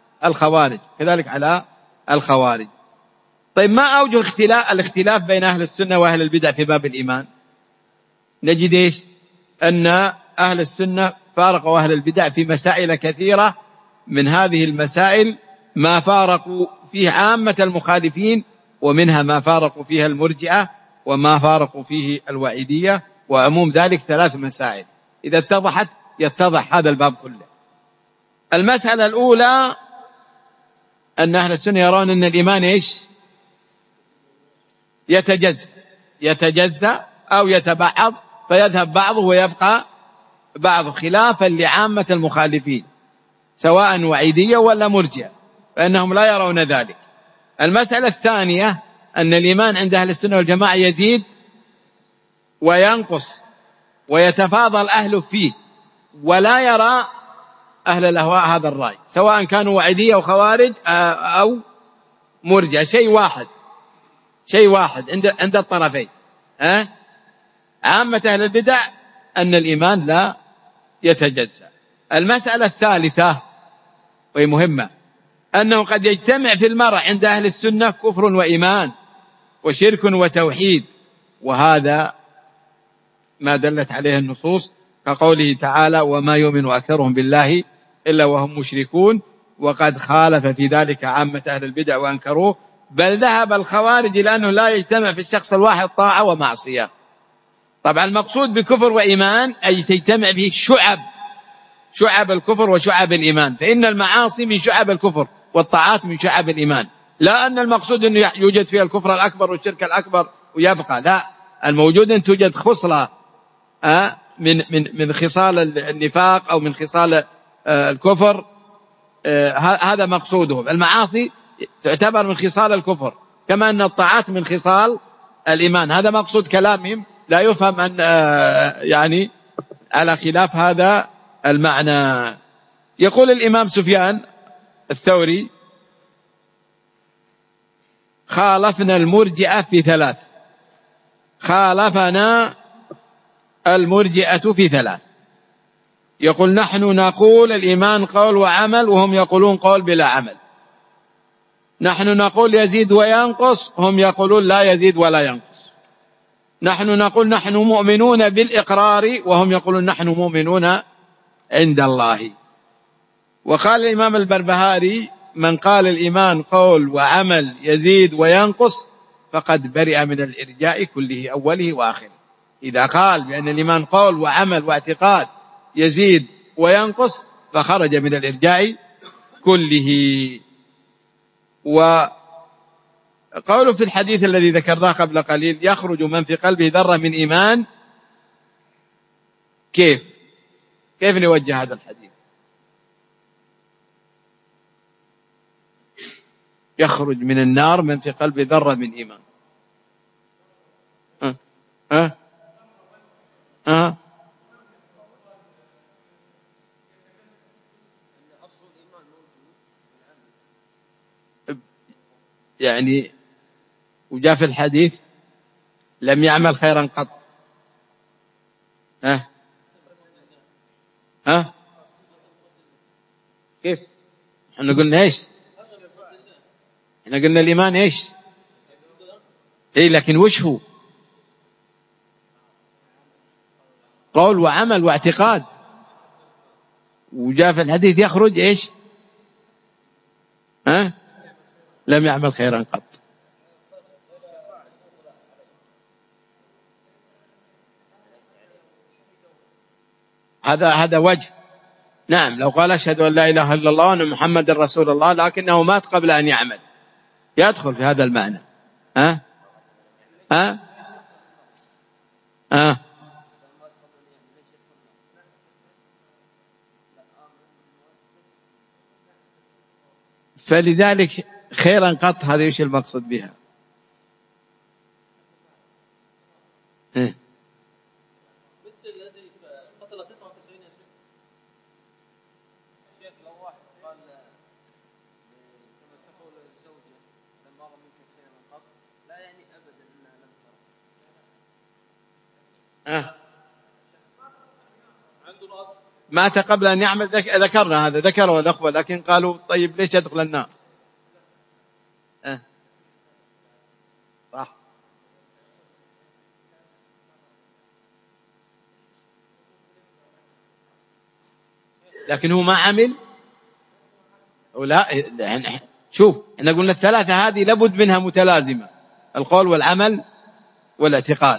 الخوارج. طيب ما أوجه الاختلاف بين أهل السنة وأهل البدع في باب الإيمان؟ نجد إيش؟ أن أهل السنة فارقوا أهل البدع في مسائل كثيرة. من هذه المسائل ما فارقوا فيه عامة المخالفين، ومنها ما فارقوا فيها المرجئة، وما فارقوا فيه الوعيدية، وعموم ذلك 3 مسائل. إذا اتضحت يتضح هذا الباب كله. المسألة الأولى أن أهل السنة يرون أن الإيمان إيش؟ يتجزأ أو يتبعض، فيذهب بعضه ويبقى بعضه، خلافا لعامة المخالفين سواء وعيدية ولا مرجئة، فإنهم لا يرون ذلك. المسألة الثانية أن الإيمان عند أهل السنة والجماعة يزيد وينقص ويتفاضل أهله فيه، ولا يرى أهل الأهواء هذا الرأي، سواء كانوا وعيدية أو خوارج أو مرجئة، شيء واحد عند الطرفين. عامة أهل البدع أن الإيمان لا يتجزأ. المسألة الثالثة وهي مهمة، أنه قد يجتمع في المرء عند أهل السنة كفر وإيمان وشرك وتوحيد، وهذا ما دلت عليه النصوص، كقوله تعالى وما يؤمن أكثرهم بالله إلا وهم مشركون. وقد خالف في ذلك عامة أهل البدع وأنكروه، بل ذهب الخوارج لأنه لا يجتمع في الشخص الواحد طاعة ومعصية. طبعا المقصود بكفر وإيمان أي تجتمع به شعب الكفر وشعب الإيمان، فإن المعاصي من شعب الكفر والطاعات من شعب الإيمان. لا أن المقصود أنه يوجد فيها الكفر الأكبر والشرك الأكبر ويبقى، لا، الموجود أن توجد خصلة من خصال النفاق أو من خصال الكفر، هذا مقصوده. المعاصي تعتبر من خصال الكفر، كما أن الطاعات من خصال الإيمان. هذا مقصود كلامهم، لا يفهم أن يعني على خلاف هذا المعنى. يقول الإمام سفيان الثوري خالفنا المرجئة في ثلاث، خالفنا المرجئة في ثلاث. يقول نحن نقول الإيمان قول وعمل، وهم يقولون قول بلا عمل. نحن نقول يزيد وينقص، هم يقولون لا يزيد ولا ينقص. نحن نقول نحن مؤمنون بالإقرار، وهم يقولون نحن مؤمنون عند الله. وقال الإمام البربهاري من قال الإيمان قول وعمل يزيد وينقص فقد برئ من الإرجاء كله أوله وآخره. إذا قال بأن الإيمان قول وعمل واعتقاد يزيد وينقص فخرج من الإرجاء كله. وقوله في الحديث الذي ذكرناه قبل قليل يخرج من في قلبه ذرة من إيمان، كيف نوجه هذا الحديث؟ يخرج من النار من في قلبه ذرة من إيمان. يعني وجاء في الحديث لم يعمل خيرا قط. كيف؟ احنا قلنا ايش؟ احنا قلنا الإيمان ايش؟ لكن وش هو؟ قول وعمل واعتقاد. وجاء في الحديث يخرج ايش؟ لم يعمل خيرا قط. هذا وجه. نعم، لو قال أشهد أن لا إله إلا الله وأن محمد رسول الله لكنه مات قبل أن يعمل يدخل في هذا المعنى. فلذلك خيرا قط هذا ايش المقصود بها؟ مات قبل أن يعمل، ذكرنا هذا، ذكره الأخوة، لكن قالوا طيب ليش يدخل النار؟ صح. لكن هو ما عمل ولا. شوف احنا قلنا الثلاثة هذه لابد منها متلازمة، القول والعمل والاعتقاد.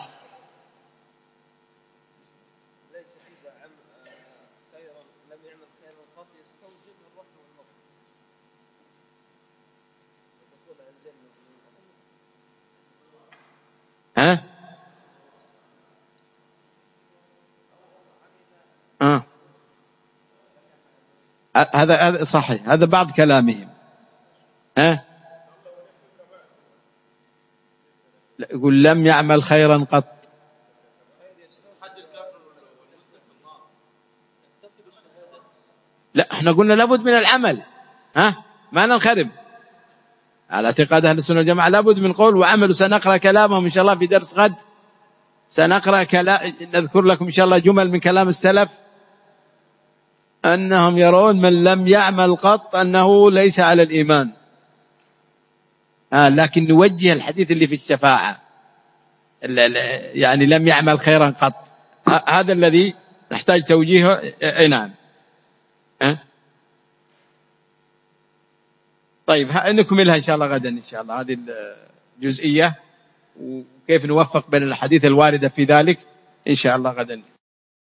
هذا صحيح، هذا بعض كلامهم. يقول لم يعمل خيرا قط. لا احنا قلنا لابد من العمل، ما ننخرب على اعتقاد أهل السنة والجماعة، لابد من قول وعمل. سنقرأ كلامهم إن شاء الله في درس غد، سنقرأ نذكر لكم إن شاء الله جمل من كلام السلف أنهم يرون من لم يعمل قط أنه ليس على الإيمان. لكن نوجه الحديث اللي في الشفاعة، يعني لم يعمل خيرا قط، هذا الذي نحتاج توجيهه. نعم. طيب نكملها إن شاء الله غدا إن شاء الله هذه الجزئية، وكيف نوفق بين الحديث الواردة في ذلك إن شاء الله غدا.